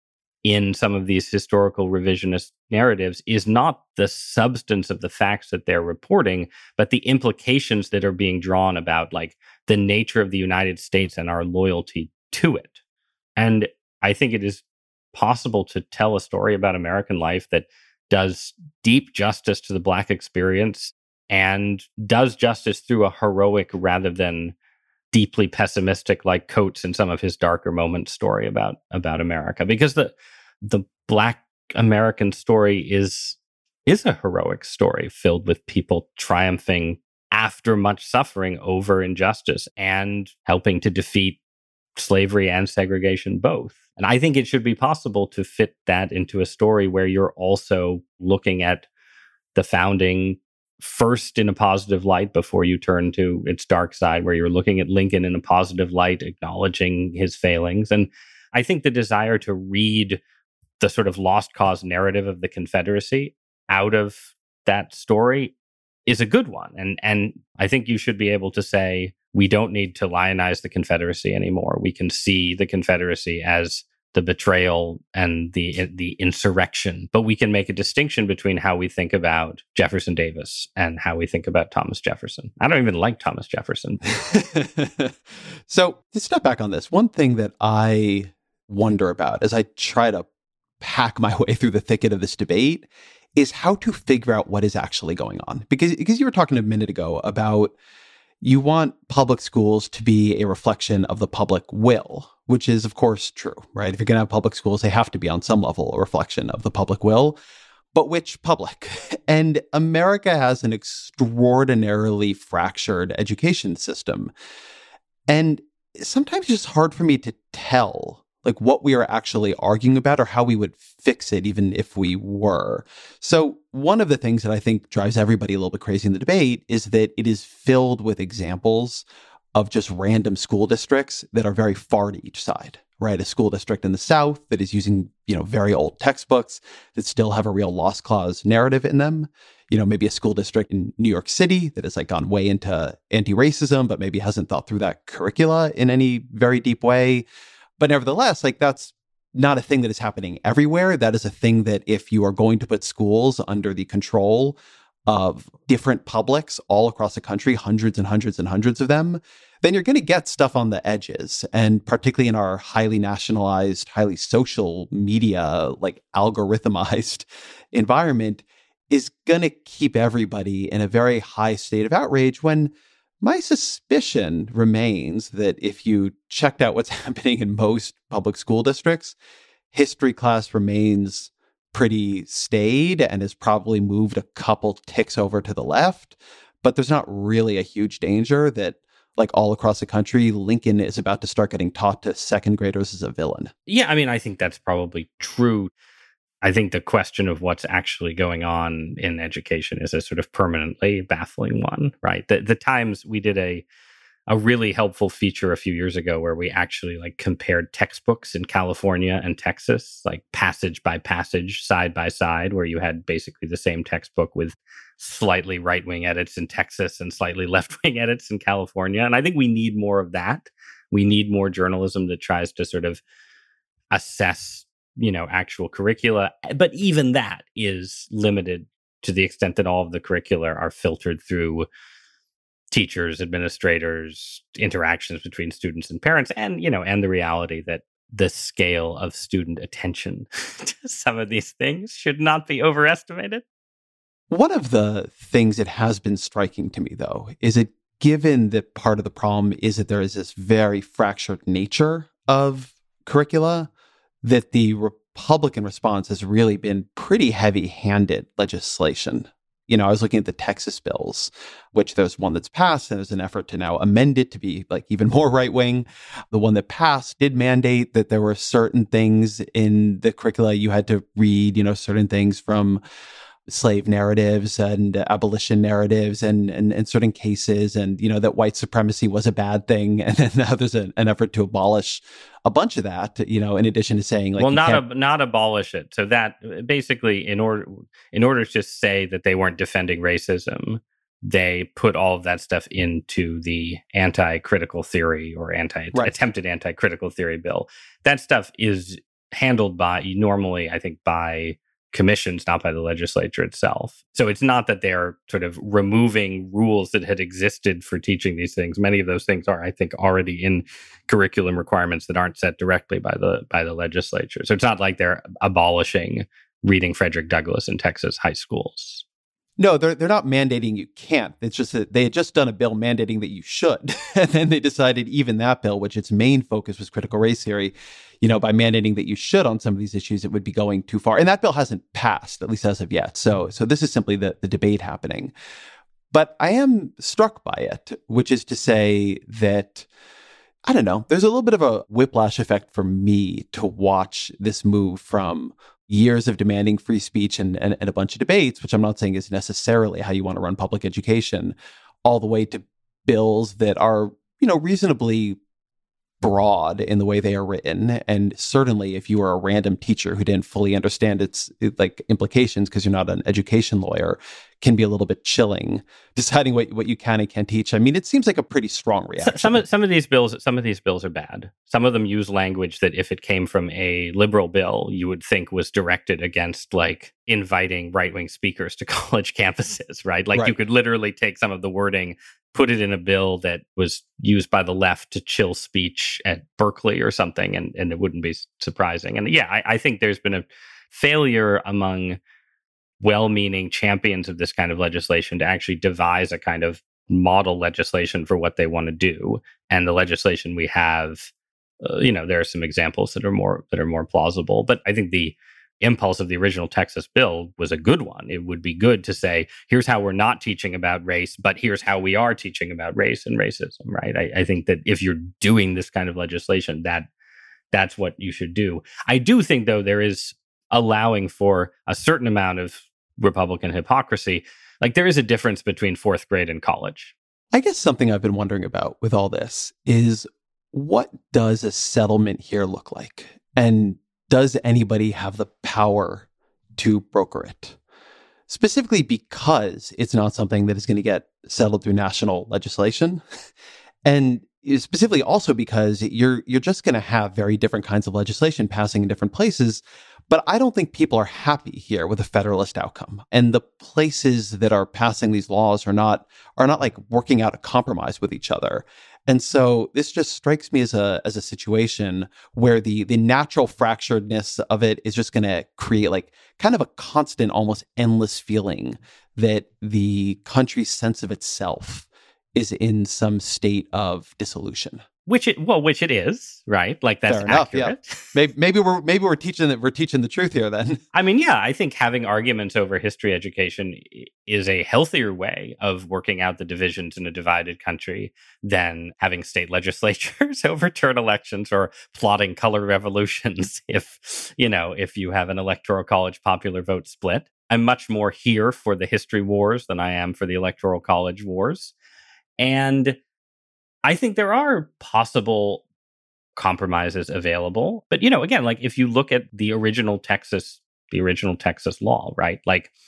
S3: in some of these historical revisionist narratives is not the substance of the facts that they're reporting, but the implications that are being drawn about like the nature of the United States and our loyalty to it. And I think it is possible to tell a story about American life that does deep justice to the Black experience and does justice through a heroic rather than deeply pessimistic, like Coates in some of his darker moments story about America. Because the Black American story is a heroic story filled with people triumphing after much suffering over injustice and helping to defeat slavery and segregation both. And I think it should be possible to fit that into a story where you're also looking at the founding first in a positive light before you turn to its dark side, where you're looking at Lincoln in a positive light, acknowledging his failings. And I think the desire to read the sort of lost cause narrative of the Confederacy out of that story is a good one. And I think you should be able to say, we don't need to lionize the Confederacy anymore. We can see the Confederacy as the betrayal and the insurrection, but we can make a distinction between how we think about Jefferson Davis and how we think about Thomas Jefferson. I don't even like Thomas Jefferson.
S2: So to step back on this, one thing that I wonder about as I try to hack my way through the thicket of this debate is how to figure out what is actually going on. Because you were talking a minute ago about you want public schools to be a reflection of the public will, which is, of course, true, right? If you're going to have public schools, they have to be on some level a reflection of the public will. But which public? And America has an extraordinarily fractured education system. And sometimes it's just hard for me to tell like what we are actually arguing about or how we would fix it, even if we were. So one of the things that I think drives everybody a little bit crazy in the debate is that it is filled with examples of just random school districts that are very far to each side, right? A school district in the South that is using, very old textbooks that still have a real lost cause narrative in them. Maybe a school district in New York City that has like gone way into anti-racism, but maybe hasn't thought through that curricula in any very deep way. But nevertheless, like that's not a thing that is happening everywhere. That is a thing that if you are going to put schools under the control of different publics all across the country, hundreds and hundreds and hundreds of them, then you're going to get stuff on the edges. And particularly in our highly nationalized, highly social media, like algorithmized environment, is going to keep everybody in a very high state of outrage when my suspicion remains that if you checked out what's happening in most public school districts, history class remains pretty staid and has probably moved a couple ticks over to the left. But there's not really a huge danger that, like all across the country, Lincoln is about to start getting taught to second graders as a villain.
S3: Yeah, I mean, I think that's probably true. I think the question of what's actually going on in education is a sort of permanently baffling one, right? The Times, we did a really helpful feature a few years ago where we actually like compared textbooks in California and Texas, like passage by passage, side by side, where you had basically the same textbook with slightly right-wing edits in Texas and slightly left-wing edits in California. And I think we need more of that. We need more journalism that tries to sort of assess actual curricula. But even that is limited to the extent that all of the curricula are filtered through teachers, administrators, interactions between students and parents, and, and the reality that the scale of student attention to some of these things should not be overestimated.
S2: One of the things that has been striking to me, though, is that given that part of the problem is that there is this very fractured nature of curricula, that the Republican response has really been pretty heavy-handed legislation. I was looking at the Texas bills, which there's one that's passed, and there's an effort to now amend it to be like even more right-wing. The one that passed did mandate that there were certain things in the curricula you had to read, certain things from slave narratives and abolition narratives and certain cases, and that white supremacy was a bad thing, and then now there's an effort to abolish a bunch of that, in addition to saying like,
S3: well, not abolish it. So that basically, in order to say that they weren't defending racism, they put all of that stuff into the anti-critical theory or attempted anti-critical theory bill. That stuff is handled by normally, I think, by commissions, not by the legislature itself. So it's not that they're sort of removing rules that had existed for teaching these things. Many of those things are, I think, already in curriculum requirements that aren't set directly by the legislature. So it's not like they're abolishing reading Frederick Douglass in Texas high schools.
S2: No, they're not mandating you can't. It's just that they had just done a bill mandating that you should. And then they decided even that bill, which its main focus was critical race theory, by mandating that you should on some of these issues, it would be going too far. And that bill hasn't passed, at least as of yet. So this is simply the debate happening. But I am struck by it, which is to say that, I don't know, there's a little bit of a whiplash effect for me to watch this move from years of demanding free speech and a bunch of debates, which I'm not saying is necessarily how you want to run public education, all the way to bills that are, reasonably broad in the way they are written. And certainly if you are a random teacher who didn't fully understand its implications because you're not an education lawyer, can be a little bit chilling deciding what you can and can't teach. I mean, it seems like a pretty strong reaction.
S3: Some of these bills are bad. Some of them use language that if it came from a liberal bill, you would think was directed against inviting right-wing speakers to college campuses, right? You could literally take some of the wording, put it in a bill that was used by the left to chill speech at Berkeley or something, and it wouldn't be surprising. And yeah, I think there's been a failure among well-meaning champions of this kind of legislation to actually devise a kind of model legislation for what they want to do. And the legislation we have, there are some examples that are more plausible. But I think the impulse of the original Texas bill was a good one. It would be good to say, here's how we're not teaching about race, but here's how we are teaching about race and racism, right? I think that if you're doing this kind of legislation, that's what you should do. I do think, though, there is allowing for a certain amount of Republican hypocrisy. There is a difference between fourth grade and college.
S2: I guess something I've been wondering about with all this is, what does a settlement here look like? And does anybody have the power to broker it? Specifically because it's not something that is going to get settled through national legislation. And specifically also because you're just going to have very different kinds of legislation passing in different places. But I don't think people are happy here with a federalist outcome. And the places that are passing these laws are not working out a compromise with each other. And so this just strikes me as a situation where the natural fracturedness of it is just going to create kind of a constant, almost endless feeling that the country's sense of itself is in some state of dissolution.
S3: Which it is, right? That's
S2: fair enough,
S3: accurate.
S2: Yeah. Maybe we're teaching the truth here then.
S3: I mean, yeah, I think having arguments over history education is a healthier way of working out the divisions in a divided country than having state legislatures overturn elections or plotting color revolutions if you have an electoral college popular vote split. I'm much more here for the history wars than I am for the electoral college wars. And I think there are possible compromises available. But, again, if you look at the original Texas law, right?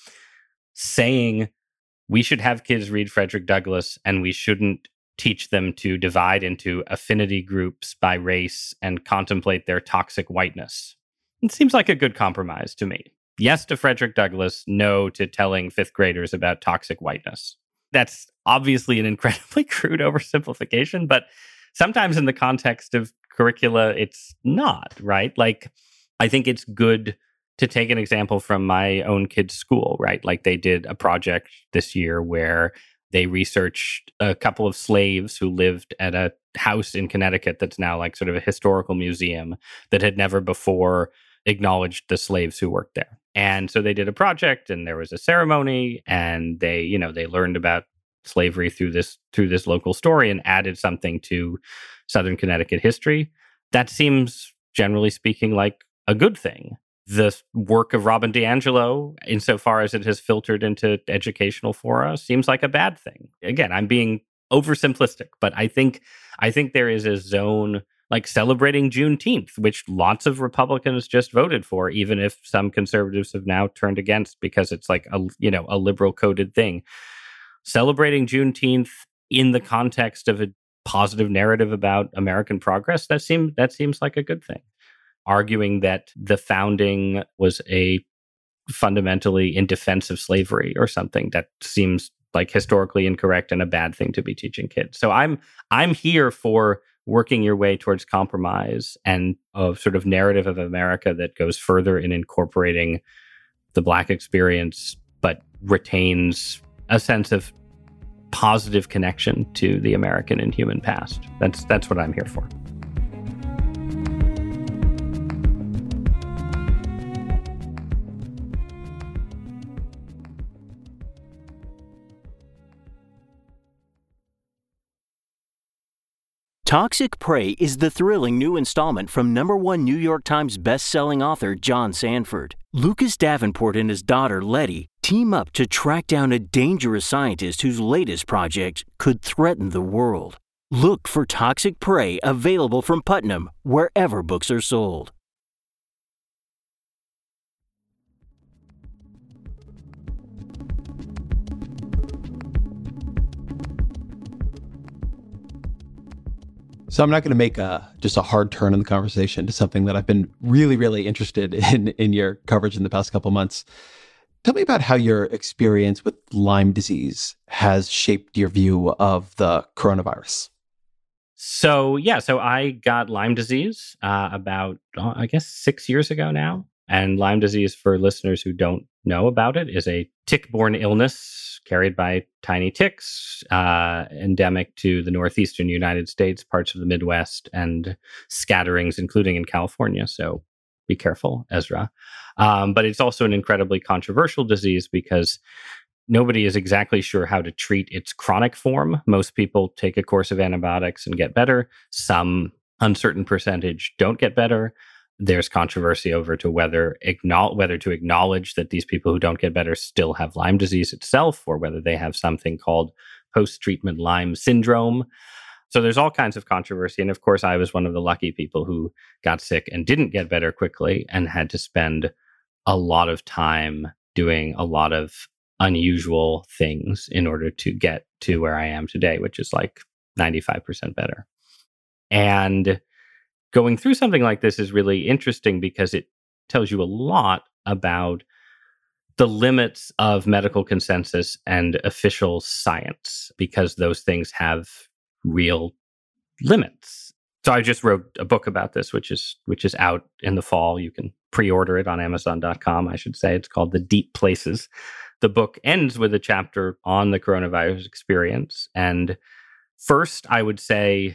S3: Saying we should have kids read Frederick Douglass and we shouldn't teach them to divide into affinity groups by race and contemplate their toxic whiteness. It seems like a good compromise to me. Yes to Frederick Douglass, no to telling fifth graders about toxic whiteness. That's obviously an incredibly crude oversimplification, but sometimes in the context of curricula, it's not, right? I think it's good to take an example from my own kids' school, right? They did a project this year where they researched a couple of slaves who lived at a house in Connecticut that's now sort of a historical museum that had never before acknowledged the slaves who worked there. And so they did a project and there was a ceremony and they learned about slavery through this local story and added something to Southern Connecticut history. That seems, generally speaking, like a good thing. The work of Robin DiAngelo, insofar as it has filtered into educational fora, seems like a bad thing. Again, I'm being oversimplistic, but I think there is a zone celebrating Juneteenth, which lots of Republicans just voted for, even if some conservatives have now turned against because it's a liberal coded thing. Celebrating Juneteenth in the context of a positive narrative about American progress, that seems like a good thing. arguing that the founding was a fundamentally in defense of slavery or something that seems like historically incorrect and a bad thing to be teaching kids. So I'm here for working your way towards compromise and a sort of narrative of America that goes further in incorporating the Black experience, but retains a sense of positive connection to the American and human past. That's what I'm here for.
S7: Toxic Prey is the thrilling new installment from #1 New York Times bestselling author John Sanford. Lucas Davenport and his daughter Letty team up to track down a dangerous scientist whose latest project could threaten the world. Look for Toxic Prey, available from Putnam wherever books are sold.
S2: So I'm not going to make just a hard turn in the conversation to something that I've been really, really interested in your coverage in the past couple months. Tell me about how your experience with Lyme disease has shaped your view of the coronavirus.
S3: So I got Lyme disease about, I guess, 6 years ago now. And Lyme disease, for listeners who don't know about it, is a tick-borne illness carried by tiny ticks, endemic to the northeastern United States, parts of the Midwest, and scatterings, including in California. So be careful, Ezra. But it's also an incredibly controversial disease because nobody is exactly sure how to treat its chronic form. Most people take a course of antibiotics and get better. Some uncertain percentage don't get better. There's controversy over to whether to acknowledge that these people who don't get better still have Lyme disease itself, or whether they have something called post-treatment Lyme syndrome. So there's all kinds of controversy. And of course, I was one of the lucky people who got sick and didn't get better quickly and had to spend a lot of time doing a lot of unusual things in order to get to where I am today, which is like 95% better. And going through something like this is really interesting because it tells you a lot about the limits of medical consensus and official science, because those things have real limits. So I just wrote a book about this, which is out in the fall. You can pre-order it on Amazon.com, I should say. It's called The Deep Places. The book ends with a chapter on the coronavirus experience. And first, I would say,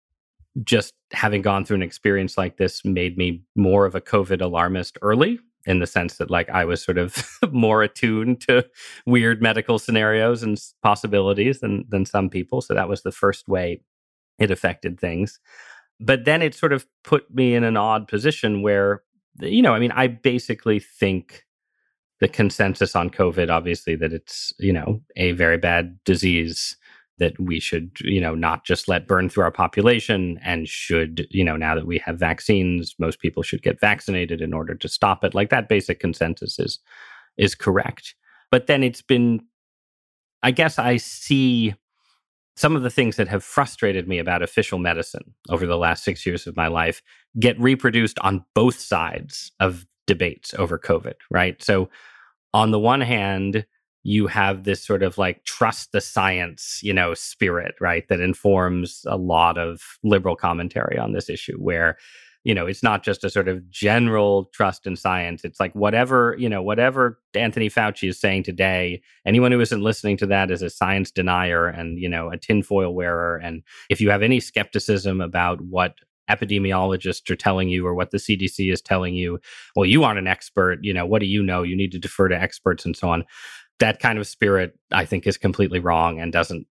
S3: just having gone through an experience like this made me more of a COVID alarmist early, in the sense that like I was sort of more attuned to weird medical scenarios and possibilities than some people. So that was the first way it affected things. But then it sort of put me in an odd position where, I basically think the consensus on COVID, obviously, that it's, a very bad disease that we should, not just let burn through our population, and should, now that we have vaccines, most people should get vaccinated in order to stop it. Like, that basic consensus is correct. But then it's been, I guess I see some of the things that have frustrated me about official medicine over the last 6 years of my life get reproduced on both sides of debates over COVID, right? So on the one hand, you have this sort of like trust the science, spirit, right, that informs a lot of liberal commentary on this issue, where, it's not just a sort of general trust in science. It's like whatever Anthony Fauci is saying today, anyone who isn't listening to that is a science denier and, a tinfoil wearer. And if you have any skepticism about what epidemiologists are telling you or what the CDC is telling you, well, you aren't an expert, what do you know? You need to defer to experts and so on. That kind of spirit, I think, is completely wrong and doesn't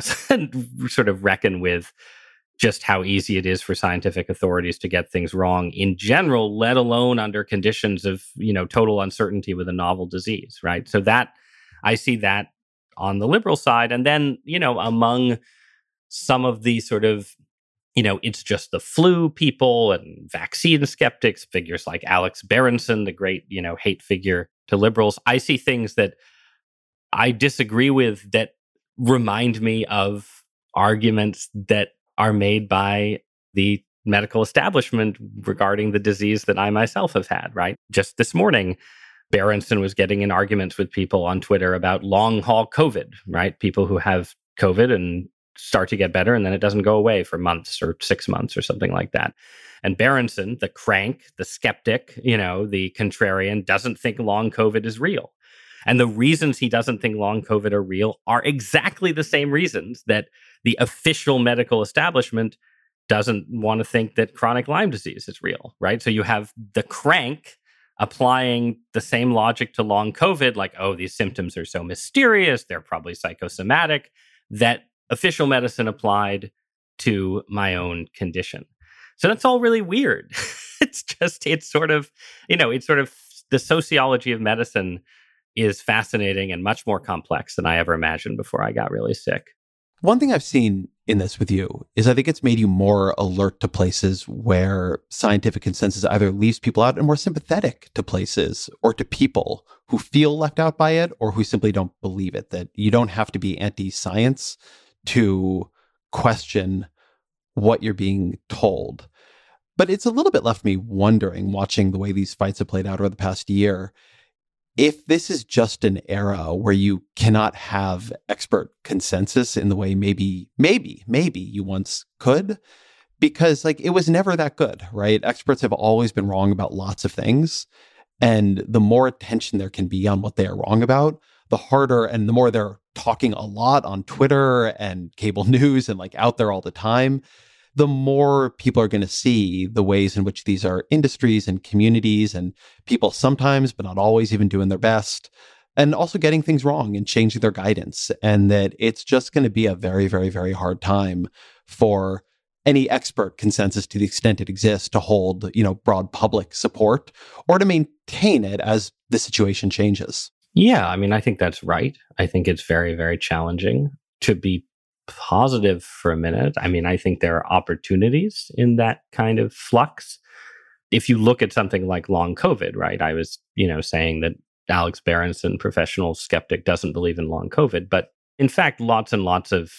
S3: sort of reckon with just how easy it is for scientific authorities to get things wrong in general, let alone under conditions of, total uncertainty with a novel disease, right? So that, I see that on the liberal side. And then, among some of the sort of, it's just the flu people and vaccine skeptics, figures like Alex Berenson, the great, hate figure to liberals, I see things that I disagree with that remind me of arguments that are made by the medical establishment regarding the disease that I myself have had, right? Just this morning, Berenson was getting in arguments with people on Twitter about long haul COVID, right? People who have COVID and start to get better and then it doesn't go away for months or 6 months or something like that. And Berenson, the crank, the skeptic, the contrarian, doesn't think long COVID is real. And the reasons he doesn't think long COVID are real are exactly the same reasons that the official medical establishment doesn't want to think that chronic Lyme disease is real, right? So you have the crank applying the same logic to long COVID, like, oh, these symptoms are so mysterious, they're probably psychosomatic, that official medicine applied to my own condition. So that's all really weird. It's sort of the sociology of medicine is fascinating and much more complex than I ever imagined before I got really sick.
S2: One thing I've seen in this with you is I think it's made you more alert to places where scientific consensus either leaves people out and more sympathetic to places or to people who feel left out by it or who simply don't believe it, that you don't have to be anti-science to question what you're being told. But it's a little bit left me wondering, watching the way these fights have played out over the past year, if this is just an era where you cannot have expert consensus in the way maybe you once could, because it was never that good, right? Experts have always been wrong about lots of things. And the more attention there can be on what they are wrong about, the harder and the more they're talking a lot on Twitter and cable news and out there all the time, the more people are going to see the ways in which these are industries and communities and people sometimes, but not always, even doing their best, and also getting things wrong and changing their guidance. And that it's just going to be a very, very, very hard time for any expert consensus, to the extent it exists, to hold, broad public support or to maintain it as the situation changes.
S3: Yeah, I think that's right. I think it's very, very challenging. To be positive for a minute, I think there are opportunities in that kind of flux. If you look at something like long COVID, right? I was, saying that Alex Berenson, professional skeptic, doesn't believe in long COVID. But in fact, lots and lots of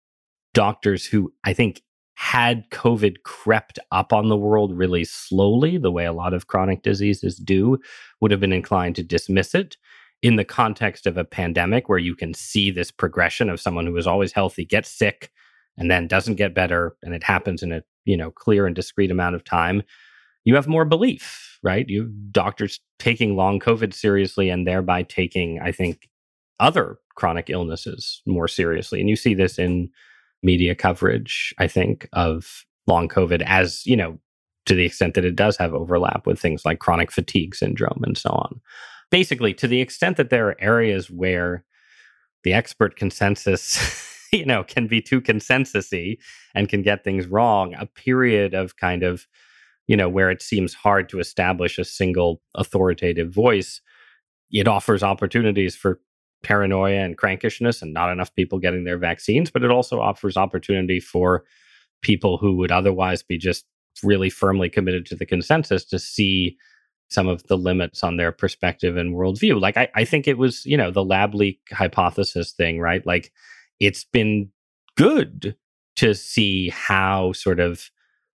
S3: doctors who I think had COVID crept up on the world really slowly, the way a lot of chronic diseases do, would have been inclined to dismiss it. In the context of a pandemic where you can see this progression of someone who is always healthy, gets sick, and then doesn't get better, and it happens in a clear and discrete amount of time, you have more belief, right? You have doctors taking long COVID seriously and thereby taking, I think, other chronic illnesses more seriously. And you see this in media coverage, I think, of long COVID as, to the extent that it does have overlap with things like chronic fatigue syndrome and so on. Basically, to the extent that there are areas where the expert consensus, can be too consensus-y and can get things wrong, a period of kind of, where it seems hard to establish a single authoritative voice, it offers opportunities for paranoia and crankishness and not enough people getting their vaccines, but it also offers opportunity for people who would otherwise be just really firmly committed to the consensus to see some of the limits on their perspective and worldview. I think it was, the lab leak hypothesis thing, right? It's been good to see how sort of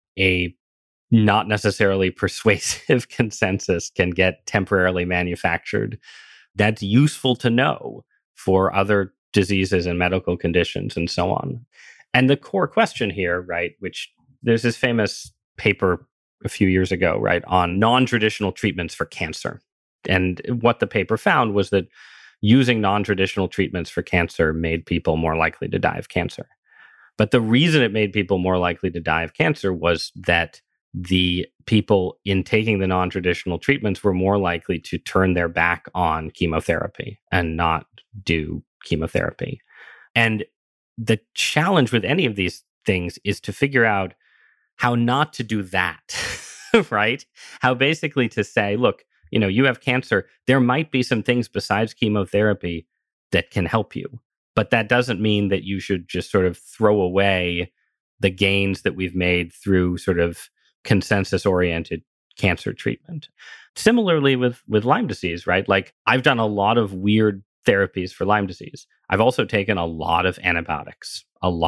S3: a not necessarily persuasive consensus can get temporarily manufactured. That's useful to know for other diseases and medical conditions and so on. And the core question here, right, which there's this famous paper a few years ago, right, on non-traditional treatments for cancer. And what the paper found was that using non-traditional treatments for cancer made people more likely to die of cancer. But the reason it made people more likely to die of cancer was that the people in taking the non-traditional treatments were more likely to turn their back on chemotherapy and not do chemotherapy. And the challenge with any of these things is to figure out how not to do that, right? How basically to say, look, you have cancer. There might be some things besides chemotherapy that can help you, but that doesn't mean that you should just sort of throw away the gains that we've made through sort of consensus-oriented cancer treatment. Similarly with Lyme disease, right? I've done a lot of weird therapies for Lyme disease. I've also taken a lot of antibiotics.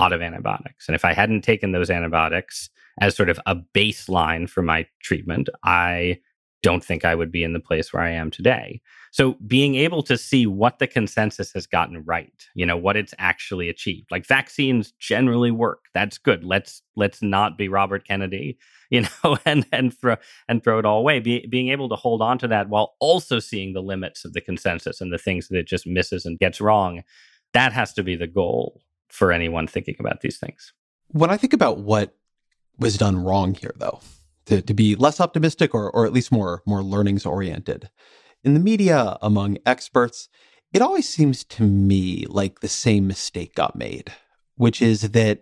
S3: And if I hadn't taken those antibiotics as sort of a baseline for my treatment, I don't think I would be in the place where I am today. So being able to see what the consensus has gotten right, what it's actually achieved. Like vaccines generally work. That's good. Let's not be Robert Kennedy, and throw it all away. Being able to hold on to that while also seeing the limits of the consensus and the things that it just misses and gets wrong, that has to be the goal for anyone thinking about these things.
S2: When I think about what was done wrong here, though, to be less optimistic or at least more learnings oriented, in the media, among experts, it always seems to me like the same mistake got made, which is that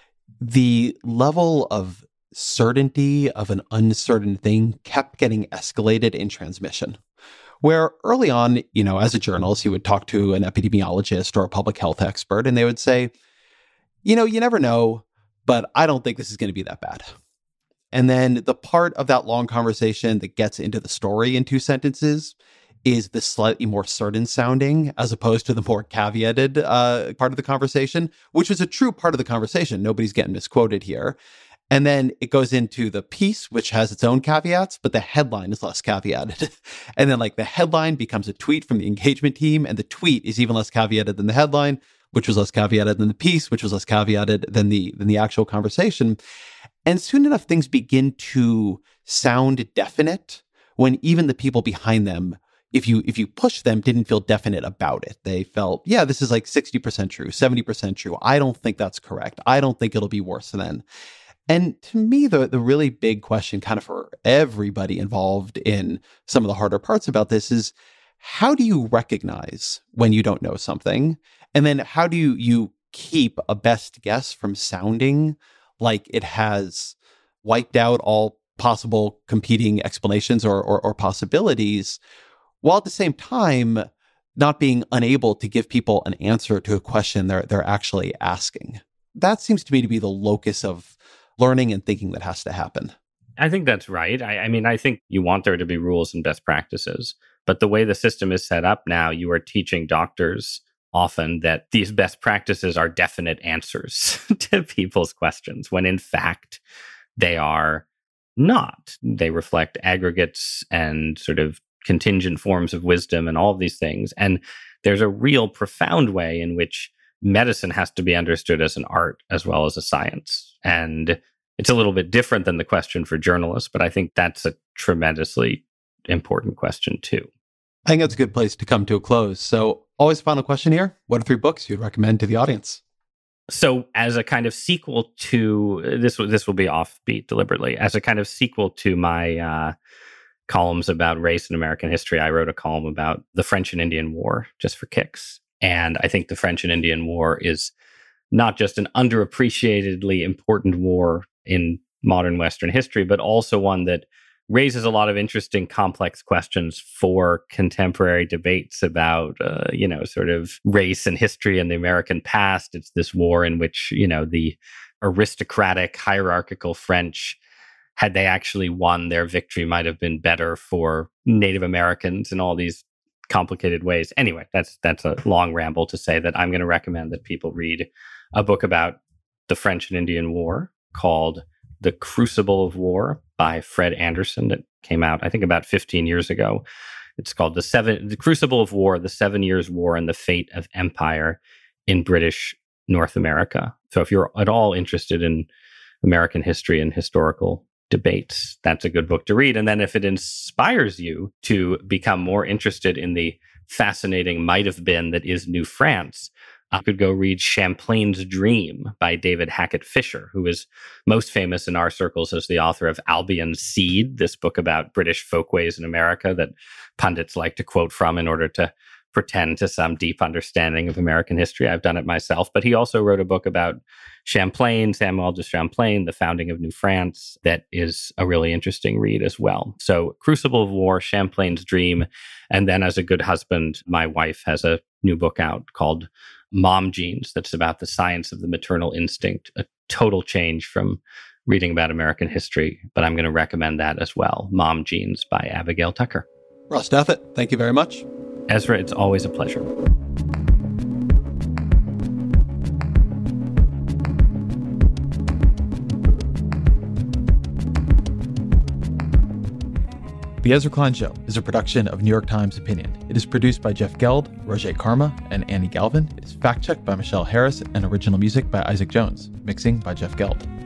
S2: the level of certainty of an uncertain thing kept getting escalated in transmission. Where early on, as a journalist, you would talk to an epidemiologist or a public health expert, and they would say, you never know, but I don't think this is going to be that bad. And then the part of that long conversation that gets into the story in 2 sentences is the slightly more certain sounding, as opposed to the more caveated part of the conversation, which was a true part of the conversation. Nobody's getting misquoted here. And then it goes into the piece, which has its own caveats, but the headline is less caveated. And then the headline becomes a tweet from the engagement team, and the tweet is even less caveated than the headline, which was less caveated than the piece, which was less caveated than the actual conversation. And soon enough, things begin to sound definite when even the people behind them, if you push them, didn't feel definite about it. They felt, yeah, this is 60% true, 70% true. I don't think that's correct. I don't think it'll be worse than. And to me, the really big question kind of for everybody involved in some of the harder parts about this is, how do you recognize when you don't know something? And then how do you keep a best guess from sounding like it has wiped out all possible competing explanations or possibilities, while at the same time not being unable to give people an answer to a question they're actually asking? That seems to me to be the locus of learning and thinking that has to happen.
S3: I think that's right. I think you want there to be rules and best practices, but the way the system is set up now, you are teaching doctors often that these best practices are definite answers to people's questions, when in fact they are not. They reflect aggregates and sort of contingent forms of wisdom and all of these things. And there's a real profound way in which medicine has to be understood as an art as well as a science. And it's a little bit different than the question for journalists, but I think that's a tremendously important question too.
S2: I think that's a good place to come to a close. So always final question here. What are 3 books you'd recommend to the audience?
S3: So as a kind of sequel to, this will be offbeat deliberately, as a kind of sequel to my columns about race and American history, I wrote a column about the French and Indian War, just for kicks. And I think the French and Indian War is not just an underappreciatedly important war in modern Western history, but also one that raises a lot of interesting, complex questions for contemporary debates about, sort of race and history in the American past. It's this war in which, the aristocratic, hierarchical French, had they actually won, their victory might have been better for Native Americans in all these complicated ways. Anyway, that's a long ramble to say that I'm going to recommend that people read a book about the French and Indian War called The Crucible of War by Fred Anderson, that came out, I think, about 15 years ago. It's called The Crucible of War, the 7 Years' War and the Fate of Empire in British North America. So if you're at all interested in American history and historical debates, that's a good book to read. And then if it inspires you to become more interested in the fascinating might have been that is New France, I could go read Champlain's Dream by David Hackett Fisher, who is most famous in our circles as the author of Albion's Seed, this book about British folkways in America that pundits like to quote from in order to pretend to some deep understanding of American history. I've done it myself. But he also wrote a book about Champlain, Samuel de Champlain, the founding of New France, that is a really interesting read as well. So Crucible of War, Champlain's Dream, and then as a good husband, my wife has a new book out called Mom Genes, that's about the science of the maternal instinct, a total change from reading about American history, but I'm going to recommend that as well. Mom Genes by Abigail Tucker.
S2: Ross Douthat, thank you very much.
S3: Ezra, it's always a pleasure.
S2: The Ezra Klein Show is a production of New York Times Opinion. It is produced by Jeff Geld, Roger Karma, and Annie Galvin. It is fact-checked by Michelle Harris and original music by Isaac Jones. Mixing by Jeff Geld.